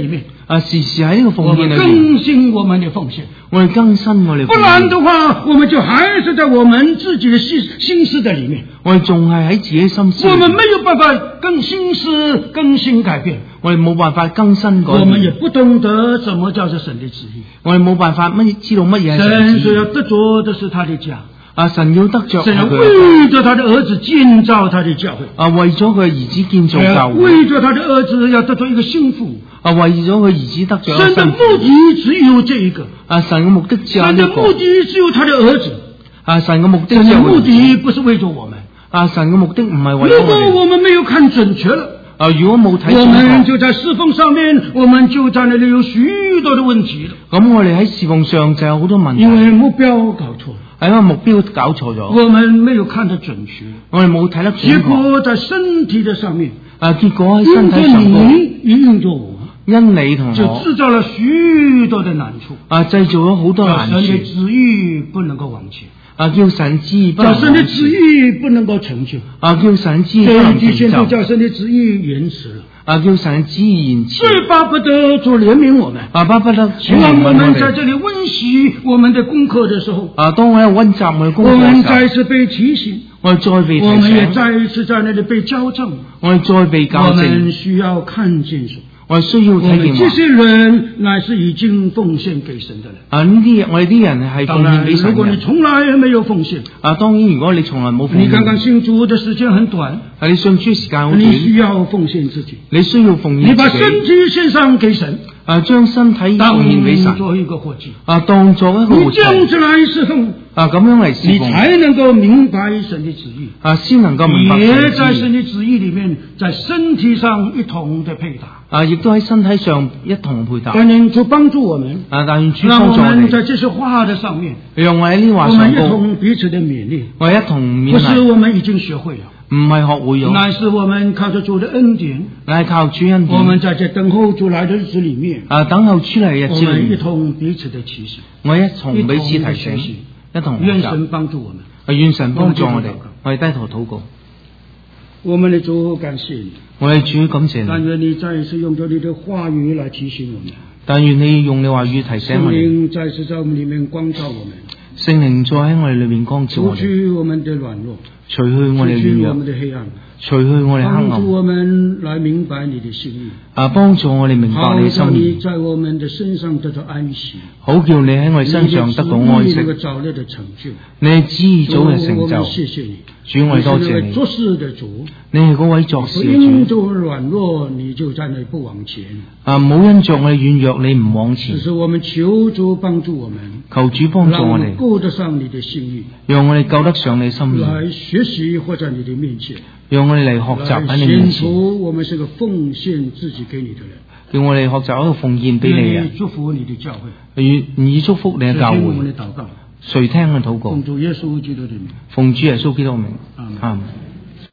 啊，時時喺呢個奉獻裏面更新我們的奉獻。 我哋更新我哋。 不然的話，我們就還是在我們自己的心心思的裏面。 我哋仲係喺自己心思。 我們沒有辦法更心思更新改變。 我哋冇辦法更新改變。 我們也不懂得什麼叫做神的旨意。 我哋冇辦法乜知道乜嘢係神旨意。 神所要得着的是他的家。 啊！神要得着， 神要為着他的兒子建造他的教會。 啊，為咗佢兒子建造教會。 為着他的兒子要得着一個幸福。啊， 為咗佢兒子得着。 神的目的只有這一個。 啊，神嘅目的只有一個。 神的目的只有他的兒子。 啊，神嘅目的。 神的目的不是為着我們。 啊，神嘅目的唔係為咗我哋。 如果我們沒有看準確了。 啊！如果冇睇準， 我們就在侍奉上面，我們就在那裏有許多的問題了。 咁我哋喺侍奉上就有好多問題。 因為目標搞錯。 係因為目標搞錯咗。 我們沒有看得準確。 我哋冇睇得準確。 結果在身體的上面。 啊！結果喺身體上面。 因你因着我。 因你同我。 就製造了許多的難處。 啊！製造咗好多難處。 神的旨意不能夠往前。 啊！叫神旨意不能往前。 叫神的旨意不能夠成就。 啊！叫神旨意不能成就。 現在叫神的旨意延遲了。 啊！叫神旨意延遲。 最巴不得主憐憫我們。 啊！巴不得主憐憫我們。 當我們在這裏溫習我們的功課的時候。 啊！當我喺溫習我哋功課嘅時候。 我們再一次被提醒。 我哋再被提醒。 我們也再一次在那裏被矯正。 我哋再被矯正。 我們需要看見什麼？ 我哋需要睇見。我們這些人乃是已經奉獻給神的人。 啊！呢啲我哋啲人係奉獻俾神嘅。 如果你從來沒有奉獻。 啊，當然如果你從來冇奉獻。 你剛剛信主的時間很短。 啊，你信主時間好短。 你需要奉獻自己。 你需要奉獻自己。 你把身體獻上給神。 啊，將身體奉獻俾神。 當作一個活祭。 啊，當作一個活祭。 你這樣子來侍奉。 啊，咁樣嚟侍奉。 你才能夠明白神的旨意。 啊，先能夠明白神的旨意。 也在神的旨意裏面，在身體上一同的配搭。 啊，亦都喺身體上一同配搭。 但願主幫助我們。 啊，但願主幫助我哋。 讓我們在這些話的上面。 讓我喺呢話上。 我們一同彼此的勉勵。 我一同勉勵。 不是我們已經學會了。 唔係學會咗。 乃是我們靠着主的恩典。 乃係靠主恩典。 我們在這等候主來的日子裏面。 啊，等候出嚟嘅日子裏面。 我們一同彼此的提醒。 我一同彼此提醒。一同願神幫助我們。 啊，願神幫助我哋。我哋低頭禱告。 我們的主感謝你。 我哋主感謝你。 但願你再一次用咗你的話語來提醒我們。 但願你用你話語提醒我哋。 聖靈再次在我們裏面光照我們。 聖靈再喺我哋裏面光照我哋。 除去我們的軟弱。 除去我哋軟弱。 除去我們的黑暗。 除去我哋黑暗。 幫助我們來明白你的心意。 啊，幫助我哋明白你嘅心意。 好叫你在我們的身上得到安息。 好叫你喺我哋身上得到安息。 你嘅早日的成就。 你嘅旨意早日成就。 主，我們謝謝你。 主，我哋多謝你。 作事的主。 你係嗰位作事嘅主。 因着軟弱，你就在那不往前。 啊，冇因着我哋軟弱，你唔往前。 只是我們求主幫助我們。 求主幫助我哋。 讓我們夠得上你的心意。 讓我哋夠得上你心意。 來學習或在你的面前。 讓我哋嚟學習喺你面前。 顯出我們是個奉獻自己給你的人。 叫我哋學習一個奉獻俾你嘅人。 祝福你的教會。 願以祝福你嘅教會。 垂聽我哋禱告。 垂聽我禱告。 奉主耶穌基督的名。 奉主耶穌基督嘅名。 阿門。 阿門。